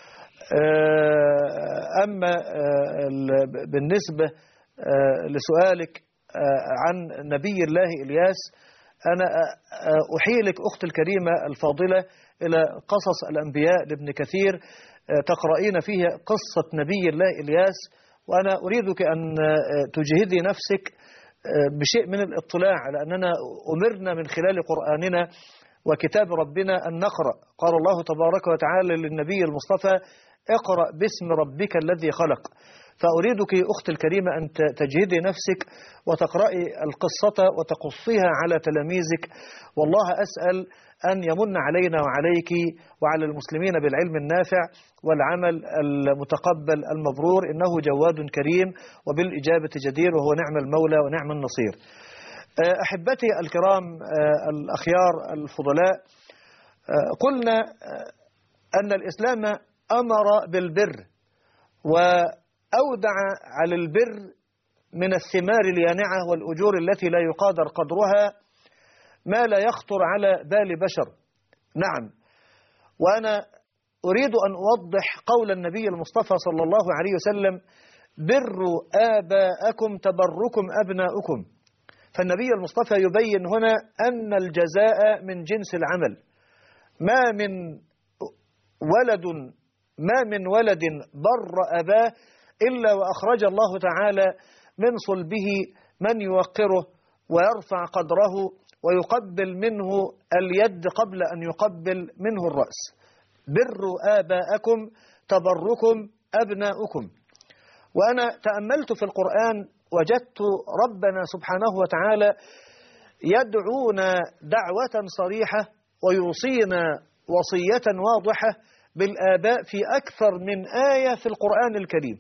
أما بالنسبة لسؤالك عن نبي الله إلياس، أنا أحيلك أخت الكريمة الفاضلة إلى قصص الأنبياء لابن كثير تقرأين فيها قصة نبي الله إلياس، وأنا أريدك أن تجهدي نفسك بشيء من الاطلاع، لأننا أمرنا من خلال قرآننا وكتاب ربنا أن نقرأ. قال الله تبارك وتعالى للنبي المصطفى اقرأ باسم ربك الذي خلق، فأريدك أختي الكريمة أن تجهدي نفسك وتقرأي القصة وتقصيها على تلاميذك، والله أسأل أن يمن علينا وعليك وعلى المسلمين بالعلم النافع والعمل المتقبل المبرور، إنه جواد كريم وبالإجابة جدير، وهو نعم المولى ونعم النصير. أحبتي الكرام الأخيار الفضلاء، قلنا أن الإسلام أمر بالبر وأودع على البر من الثمار اليانعة والأجور التي لا يقادر قدرها ما لا يخطر على بال بشر. نعم، وأنا أريد أن أوضح قول النبي المصطفى صلى الله عليه وسلم: بروا آباءكم تبركم أبناؤكم. فالنبي المصطفى يبين هنا أن الجزاء من جنس العمل. ما من ولد ما من ولد بر أباه إلا وأخرج الله تعالى من صلبه من يوقره ويرفع قدره ويقبل منه اليد قبل أن يقبل منه الرأس. بروا آباءكم تبركم أبناؤكم. وأنا تأملت في القرآن وجدت ربنا سبحانه وتعالى يدعونا دعوة صريحة ويوصينا وصية واضحة بالآباء في أكثر من آية في القرآن الكريم،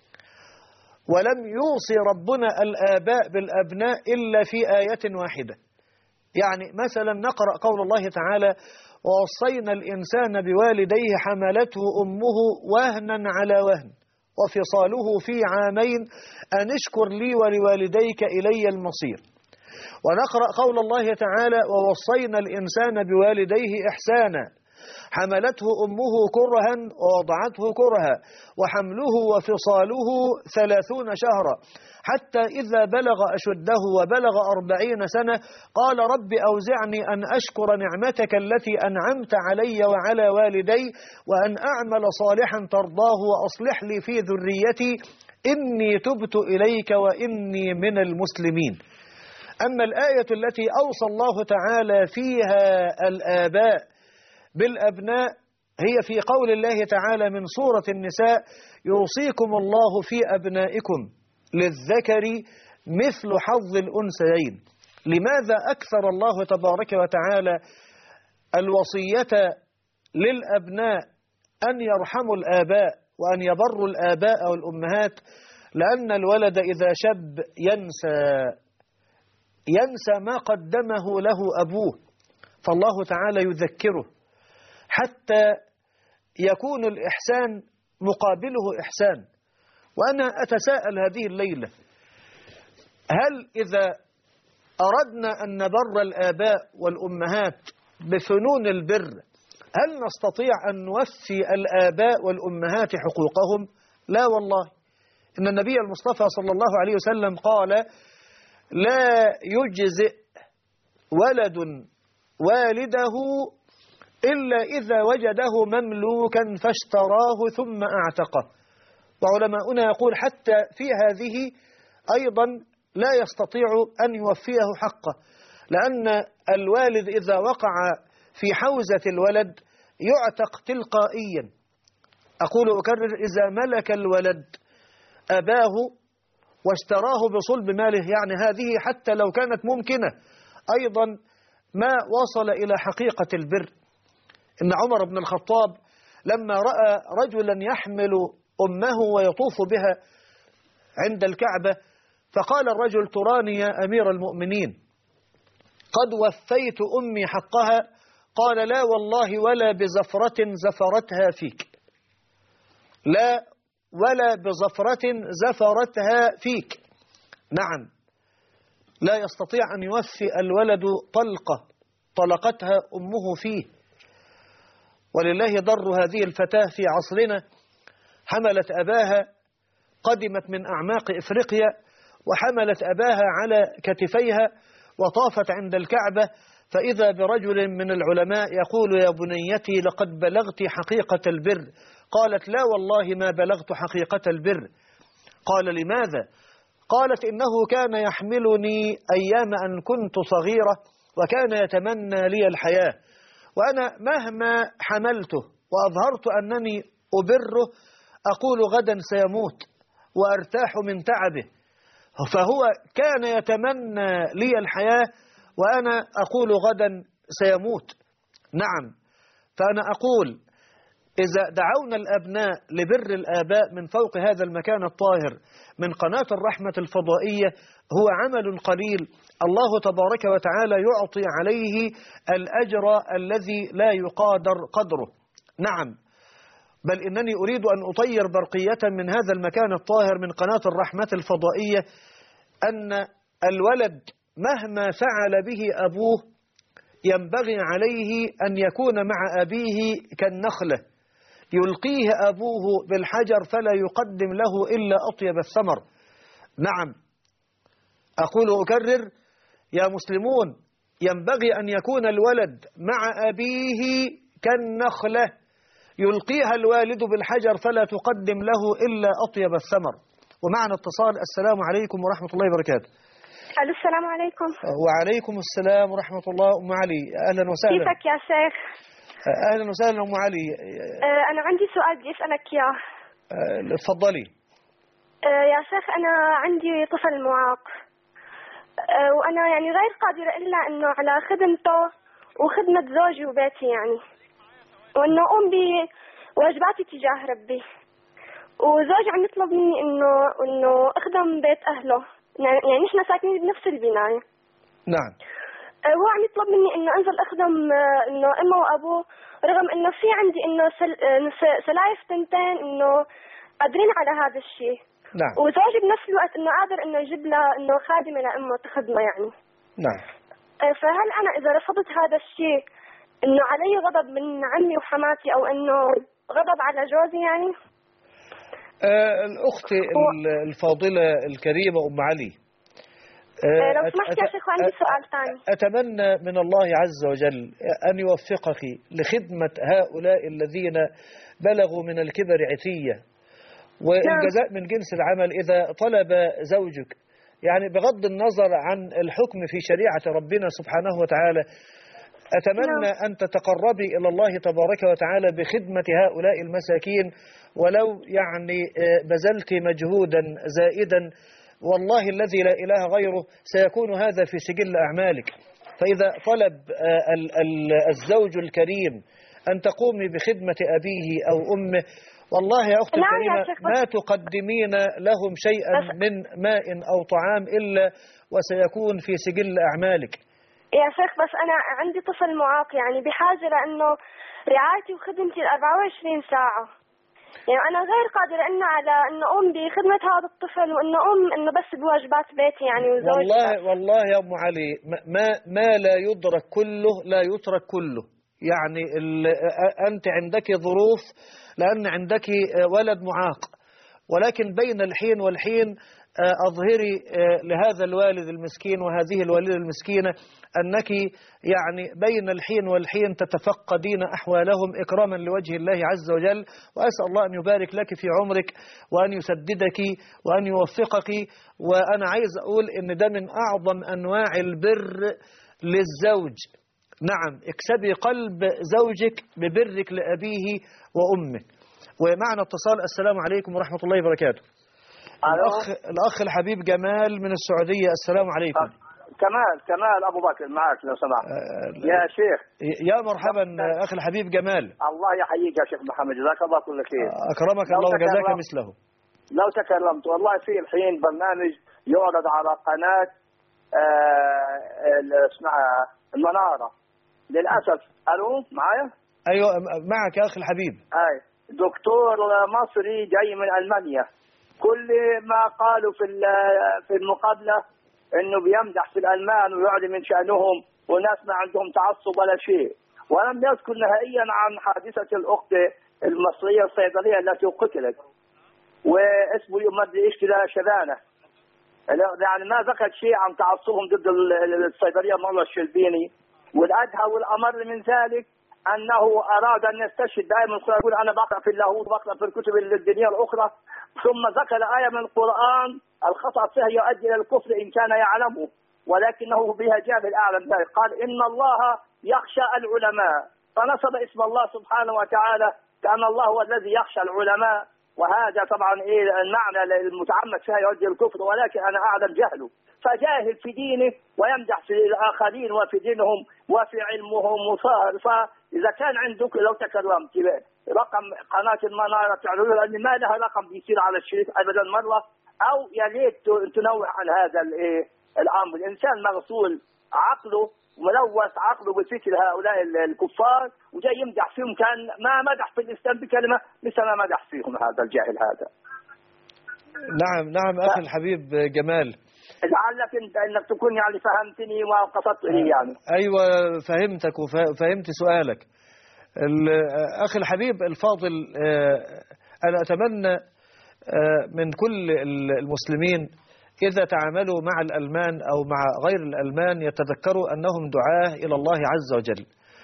ولم يوصي ربنا الآباء بالأبناء إلا في آية واحدة. يعني مثلا نقرأ قول الله تعالى: ووصينا الإنسان بوالديه حملته أمه وهنا على وهن وفصاله في عامين أن اشكر لي ولوالديك إلي المصير. ونقرأ قول الله تعالى: ووصينا الإنسان بوالديه إحسانا حملته أمه كرها ووضعته كرها وحمله وفصاله ثلاثون شهرا حتى إذا بلغ أشده وبلغ أربعين سنة قال رب أوزعني أن أشكر نعمتك التي أنعمت علي وعلى والدي وأن أعمل صالحا ترضاه وأصلح لي في ذريتي إني تبت إليك وإني من المسلمين. أما الآية التي أوصى الله تعالى فيها الآباء بالأبناء هي في قول الله تعالى من سورة النساء: يوصيكم الله في أبنائكم للذكر مثل حظ الأنثيين. لماذا أكثر الله تبارك وتعالى الوصية للأبناء أن يرحموا الآباء وأن يبروا الآباء والأمهات؟ لأن الولد إذا شب ينسى ينسى ما قدمه له أبوه، فالله تعالى يذكره حتى يكون الإحسان مقابله إحسان. وأنا أتساءل هذه الليلة: هل إذا أردنا أن نبر الآباء والأمهات بفنون البر هل نستطيع أن نوفي الآباء والأمهات حقوقهم؟ لا والله. إن النبي المصطفى صلى الله عليه وسلم قال: لا يجزئ ولد والده إلا إذا وجده مملوكا فاشتراه ثم أعتقه. وعلماؤنا يقول حتى في هذه أيضا لا يستطيع أن يوفيه حقه، لأن الوالد إذا وقع في حوزة الولد يعتق تلقائيا. أقول أكرر: إذا ملك الولد أباه واشتراه بصلب ماله، يعني هذه حتى لو كانت ممكنة أيضا ما وصل إلى حقيقة البر. إن عمر بن الخطاب لما رأى رجلا يحمل أمه ويطوف بها عند الكعبة فقال الرجل: تراني يا أمير المؤمنين قد وفيت أمي حقها؟ قال: لا والله ولا بزفرة زفرتها فيك، لا ولا بزفرة زفرتها فيك. نعم، لا يستطيع أن يوفي الولد طلقة طلقتها أمه فيه. ولله ضر هذه الفتاة في عصرنا، حملت أباها، قدمت من أعماق إفريقيا وحملت أباها على كتفيها وطافت عند الكعبة، فإذا برجل من العلماء يقول: يا بنيتي لقد بلغت حقيقة البر. قالت: لا والله ما بلغت حقيقة البر. قال: لماذا؟ قالت: إنه كان يحملني أيام أن كنت صغيرة وكان يتمنى لي الحياة، وأنا مهما حملته وأظهرت أنني أبره أقول غدا سيموت، وأرتاح من تعبه. فهو كان يتمنى لي الحياة وأنا أقول غدا سيموت. نعم، فأنا أقول إذا دعونا الأبناء لبر الآباء من فوق هذا المكان الطاهر من قناة الرحمة الفضائية هو عمل قليل الله تبارك وتعالى يعطي عليه الأجر الذي لا يقادر قدره. نعم، بل إنني أريد أن أطير برقية من هذا المكان الطاهر من قناة الرحمة الفضائية أن الولد مهما فعل به أبوه ينبغي عليه أن يكون مع أبيه كالنخلة يلقيه أبوه بالحجر فلا يقدم له إلا أطيب الثمر. نعم، أقول أكرر يا مسلمون، ينبغي أن يكون الولد مع أبيه كالنخلة يلقيها الوالد بالحجر فلا تقدم له إلا أطيب الثمر. ومعنا اتصال. السلام عليكم ورحمة الله وبركاته. السلام عليكم. وعليكم السلام ورحمة الله. أم علي، أهلا وسهلا. كيفك يا شيخ؟ أهلا وسهلا أم علي. أنا عندي سؤال بدي أسألك إياه. اتفضلي. يا شيخ، أنا عندي طفل معاق وأنا يعني غير قادرة إلا إنه على خدمته وخدمة زوجي وبيتي، يعني وإنه أقوم بواجباتي تجاه ربي. وزوجي عم يطلب مني إنه إنه أخدم بيت أهله، يعني نحن ساكنين بنفس البناية. نعم. هو عم يطلب مني إنه أنزل أخدم إنه أمه وأبوه، رغم إنه في عندي إنه سل... سلايف تنتين إنه قادرين على هذا الشيء. نعم. وزوجي بنفس الوقت إنه قادر إنه يجيب له إنه خادمة لأمه تخدمه يعني. نعم. فهل أنا إذا رفضت هذا الشيء إنه علي غضب من عمي وحماتي أو إنه غضب على جوزي يعني؟ آه الأخت الفاضلة الكريمة أم علي، آه لو سمحت يا شيخ، عندي سؤال ثاني. أتمنى من الله عز وجل أن يوفقك لخدمة هؤلاء الذين بلغوا من الكبر عتية، والجزاء من جنس العمل. إذا طلب زوجك يعني بغض النظر عن الحكم في شريعة ربنا سبحانه وتعالى، أتمنى أن تتقربي إلى الله تبارك وتعالى بخدمة هؤلاء المساكين، ولو يعني بذلت مجهودا زائدا والله الذي لا إله غيره سيكون هذا في سجل أعمالك. فإذا طلب الزوج الكريم أن تقومي بخدمة أبيه أو أمه، والله يا أختي الكريمة ما تقدمين لهم شيئا من ماء أو طعام إلا وسيكون في سجل أعمالك. يا شيخ بس أنا عندي طفل معاق، يعني بحاجة لأنه رعايتي وخدمتي الأربعة وعشرين ساعة، يعني أنا غير قادرة إنه على إنه أقوم بخدمة هذا الطفل وإنه أقوم إنه بس بواجبات بيتي يعني وزوجتي. والله والله يا أم علي ما ما لا يدرك كله لا يترك كله، يعني أنت عندك ظروف لأن عندك ولد معاق، ولكن بين الحين والحين أظهري لهذا الوالد المسكين وهذه الوالدة المسكينة أنك يعني بين الحين والحين تتفقدين أحوالهم إكراما لوجه الله عز وجل. وأسأل الله أن يبارك لك في عمرك وأن يسددك وأن يوفقك. وأنا عايز أقول إن ده من أعظم أنواع البر للزوج. نعم، اكسبي قلب زوجك ببرك لأبيه وأمه. ومعنا اتصال. السلام عليكم ورحمة الله وبركاته. الأخ, الأخ الحبيب جمال من السعودية. السلام عليكم. كمال كمال أبو بكر معك لو سمحت. آه يا شيخ. يا مرحبا أخي الحبيب جمال. الله يحييك يا شيخ محمد، جزاك الله كل خير. أكرمك الله وجزاك مثله. لو تكرمت والله في الحين برنامج يعرض على قناة آه اسمها المنارة للأسف. ألو معايا؟ أيوة معك يا أخي الحبيب. أي دكتور مصري جاي من ألمانيا، كل ما قالوا في في المقابلة انه بيمدح في الالمان ويعلي من شأنهم وناس ما عندهم تعصب ولا شيء، ولم يذكر نهائيا عن حادثة الاخت المصرية الصيدلية التي قتلت واسمه ما ادري ايش كذا شبانة، يعني ما ذكر شيء عن تعصبهم ضد الصيدلية مولى الشربيني. والادهى والامر من ذلك انه اراد ان يستشهد، دائما يقول انا بقرا في اللاهوت وبقرا في الكتب الدينيه الاخرى، ثم ذكر ايه من القران الخطا فيها يؤدي الى الكفر ان كان يعلمه، ولكنه بها جاهل اعلم ذلك. قال ان الله يخشى العلماء، فنصب اسم الله سبحانه وتعالى كان الله هو الذي يخشى العلماء، وهذا طبعا إيه المعنى المتعمد فيها يؤدي الكفر، ولكن أنا أعلم جهله. فجاهل في دينه ويمدح في الآخرين وفي دينهم وفي علمهم وصار. فإذا كان عندك لو تكرمت رقم قناة المنارة تعرضون أن ما لها رقم بيصير على الشريك أبدا مرة، أو يا ريت تنوع عن هذا الإيه الأمر. الإنسان مغسول عقله ملوث عقله بفكر هؤلاء الكفار وجاي يمدح فيهم، كان ما مدح في الإسلام بكلمة مثل ما مدح فيهم هذا الجاهل هذا. نعم نعم أخي الحبيب جمال، لعلك انت انك تكون يعني فهمتني وقصدت لي يعني. ايوه فهمتك وفهمت سؤالك. اخي الحبيب الفاضل، انا اتمنى من كل المسلمين اذا تعاملوا مع الالمان او مع غير الالمان يتذكروا انهم دعاة الى الله عز وجل،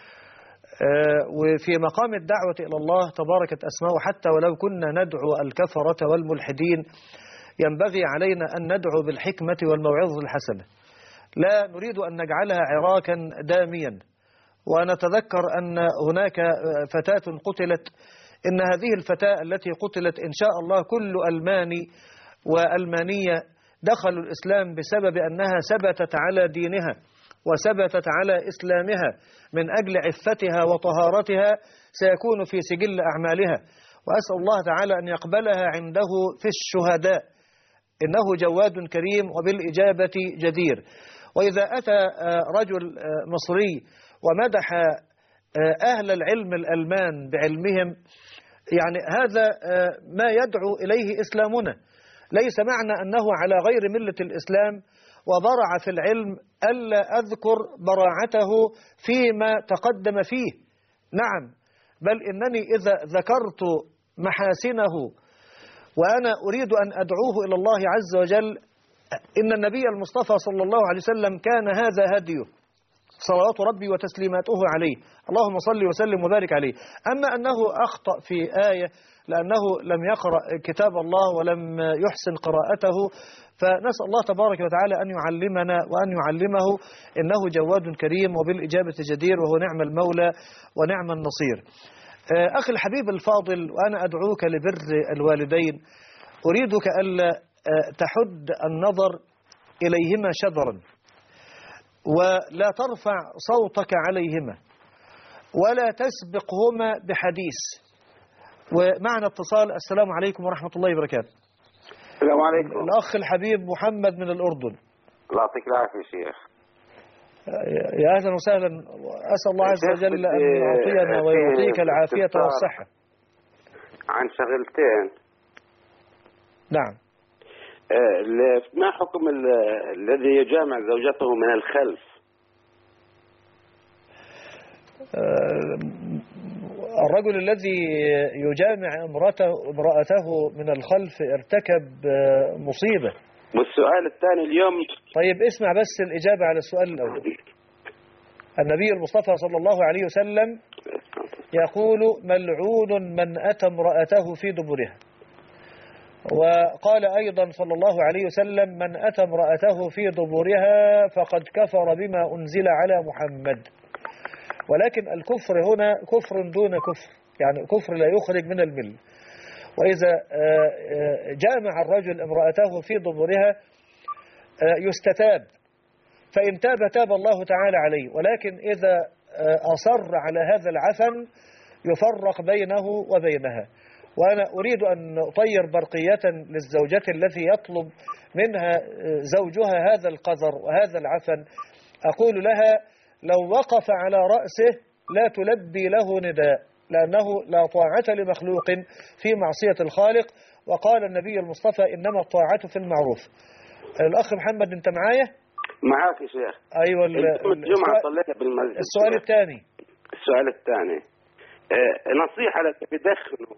وفي مقام الدعوة الى الله تباركت اسماؤه حتى ولو كنا ندعو الكفرة والملحدين ينبغي علينا أن ندعو بالحكمة والموعظة الحسنة، لا نريد أن نجعلها عراكا داميا. ونتذكر أن هناك فتاة قتلت، إن هذه الفتاة التي قتلت إن شاء الله كل ألماني وألمانية دخلوا الإسلام بسبب أنها ثبتت على دينها وثبتت على إسلامها من أجل عفتها وطهارتها، سيكون في سجل أعمالها، وأسأل الله تعالى أن يقبلها عنده في الشهداء، إنه جواد كريم وبالإجابة جدير. وإذا أتى رجل مصري ومدح أهل العلم الألمان بعلمهم، يعني هذا ما يدعو إليه إسلامنا. ليس معنى أنه على غير ملة الإسلام وبرع في العلم ألا أذكر براعته فيما تقدم فيه، نعم، بل إنني إذا ذكرت محاسنه وأنا أريد أن أدعوه إلى الله عز وجل، إن النبي المصطفى صلى الله عليه وسلم كان هذا هديه صلوات ربي وتسليماته عليه، اللهم صل وسلم وبارك عليه. أما أنه أخطأ في آية لأنه لم يقرأ كتاب الله ولم يحسن قراءته، فنسأل الله تبارك وتعالى أن يعلمنا وأن يعلمه، إنه جواد كريم وبالإجابة جدير، وهو نعم المولى ونعم النصير. أخي الحبيب الفاضل، وأنا أدعوك لبر الوالدين، أريدك ألا تحد النظر إليهما شذرا، ولا ترفع صوتك عليهما، ولا تسبقهما بحديث. ومعنا اتصال. السلام عليكم ورحمة الله وبركاته. السلام عليكم. الأخ الحبيب محمد من الأردن. الله يعطيك العافية شيخ. يا أهلا وسهلا، أسأل الله عز وجل أن يعطينا ويعطيك العافية والصحة. عن شغلتين. نعم. ما حكم الذي يجامع زوجته من الخلف؟ الرجل الذي يجامع امرأته امرأته من الخلف ارتكب مصيبة. والسؤال الثاني اليوم. طيب اسمع بس الإجابة على السؤال الأول. النبي المصطفى صلى الله عليه وسلم يقول: ملعون من أتى امرأته في دبرها. وقال أيضا صلى الله عليه وسلم: من أتى امرأته في دبرها فقد كفر بما أنزل على محمد. ولكن الكفر هنا كفر دون كفر، يعني كفر لا يخرج من المل. وإذا جامع الرجل امرأته في دبرها يستتاب، فإن تاب تاب الله تعالى عليه، ولكن إذا أصر على هذا العفن يفرق بينه وبينها. وأنا أريد أن أطير برقية للزوجة التي يطلب منها زوجها هذا القذر وهذا العفن، أقول لها: لو وقف على رأسه لا تلبي له نداء، لأنه لا طاعة لمخلوق في معصية الخالق، وقال النبي المصطفى: إنما الطاعة في المعروف. الأخ محمد أنت معايا؟ معاك يا شيخ. أيوة. الجمعة صلينا بالمسجد. السؤال الثاني. السؤال الثاني أه نصيحة لك بدخنه.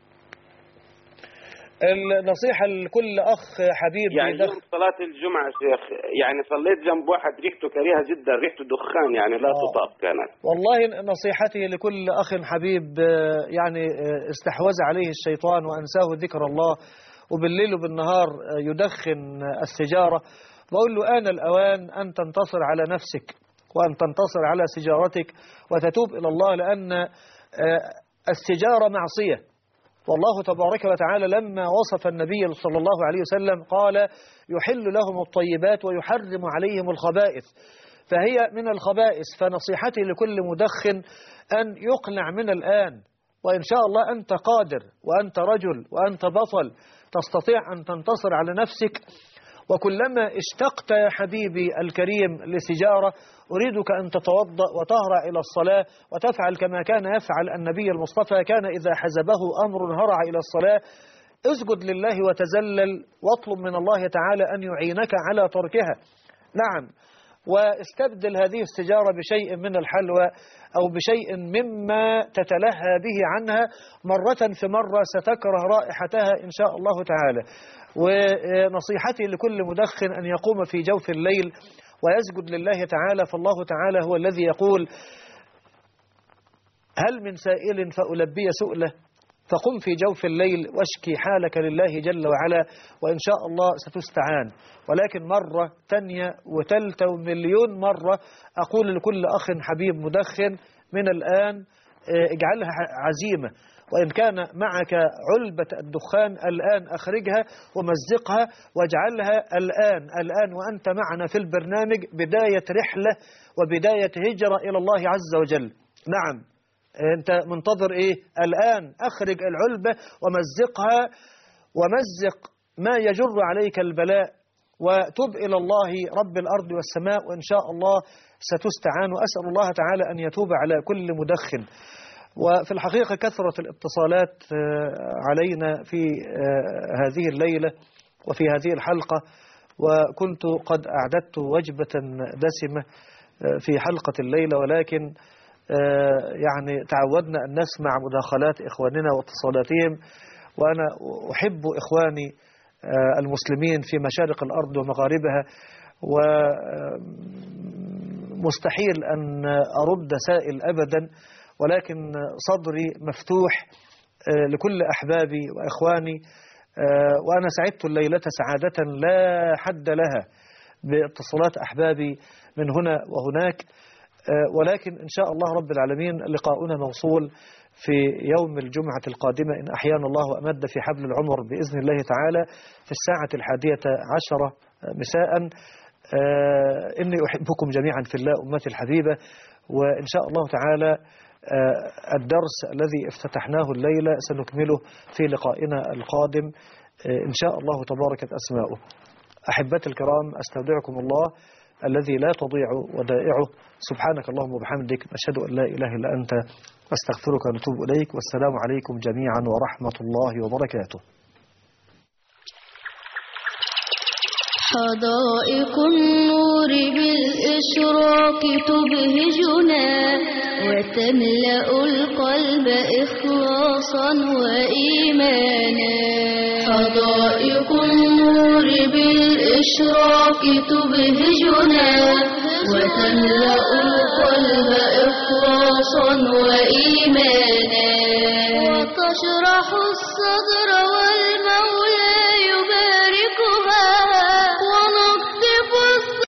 النصيحة لكل أخ حبيب يعني يوم صلاة الجمعة شيخ، يعني صليت جنب واحد ريحته كريهة جدا، ريحته دخان يعني لا تطاق كانت. والله نصيحتي لكل أخ حبيب، يعني استحوذ عليه الشيطان وأنساه ذكر الله، وبالليل وبالنهار يدخن السجارة، بقول له: آن الأوان أن تنتصر على نفسك وأن تنتصر على سجارتك وتتوب إلى الله، لأن السجارة معصية، والله تبارك وتعالى لما وصف النبي صلى الله عليه وسلم قال يحل لهم الطيبات ويحرم عليهم الخبائث، فهي من الخبائث. فنصيحتي لكل مدخن أن يقنع من الآن، وإن شاء الله أنت قادر وأنت رجل وأنت بطل تستطيع أن تنتصر على نفسك. وكلما اشتقت يا حبيبي الكريم لسجارة أريدك أن تتوضأ وتهرع إلى الصلاة وتفعل كما كان يفعل النبي المصطفى، كان إذا حزبه أمر هرع إلى الصلاة. اسجد لله وتذلل واطلب من الله تعالى أن يعينك على تركها. نعم، واستبدل هذه السجارة بشيء من الحلوى أو بشيء مما تتلهى به عنها، مرة في مرة ستكره رائحتها إن شاء الله تعالى. ونصيحتي لكل مدخن أن يقوم في جوف الليل ويسجد لله تعالى، فالله تعالى هو الذي يقول هل من سائل فألبي سؤله، فقم في جوف الليل واشكي حالك لله جل وعلا، وإن شاء الله ستستعان. ولكن مرة تانية وتالتة ومليون مرة أقول لكل أخ حبيب مدخن من الآن اجعلها عزيمة، وإن كان معك علبة الدخان الآن أخرجها ومزقها واجعلها الآن الآن وأنت معنا في البرنامج بداية رحلة وبداية هجرة إلى الله عز وجل. نعم، أنت منتظر إيه؟ الآن أخرج العلبة ومزقها، ومزق ما يجر عليك البلاء، وتب إلى الله رب الأرض والسماء، وإن شاء الله ستستعان. وأسأل الله تعالى أن يتوب على كل مدخن. وفي الحقيقة كثرة الاتصالات علينا في هذه الليلة وفي هذه الحلقة، وكنت قد أعددت وجبة دسمة في حلقة الليلة، ولكن يعني تعودنا أن نسمع مداخلات إخواننا واتصالاتهم، وأنا أحب إخواني المسلمين في مشارق الأرض ومغاربها، ومستحيل أن أرد سائل أبدا، ولكن صدري مفتوح لكل أحبابي وإخواني. وأنا سعدت الليلة سعادة لا حد لها باتصالات أحبابي من هنا وهناك، ولكن إن شاء الله رب العالمين لقاؤنا موصول في يوم الجمعة القادمة إن أحيانا الله وأمد في حبل العمر بإذن الله تعالى في الساعة الحادية عشرة مساء. إني أحبكم جميعا في الله أمتي الحبيبة، وإن شاء الله تعالى الدرس الذي افتتحناه الليلة سنكمله في لقائنا القادم إن شاء الله تباركت أسماؤه. أحبتي الكرام، أستودعكم الله الذي لا تضيع ودائعه. سبحانك اللهم وبحمدك، نشهد أن لا إله إلا أنت، أستغفرك ونتوب إليك، والسلام عليكم جميعا ورحمة الله وبركاته. حدائق النور بالإشراق تبهجنا وتملأ القلب إخلاصا وإيمانا. حدائق النور بالإشراق تبهجنا وتملأ القلب إخلاصا وإيمانا، وتشرح الصدر والمولى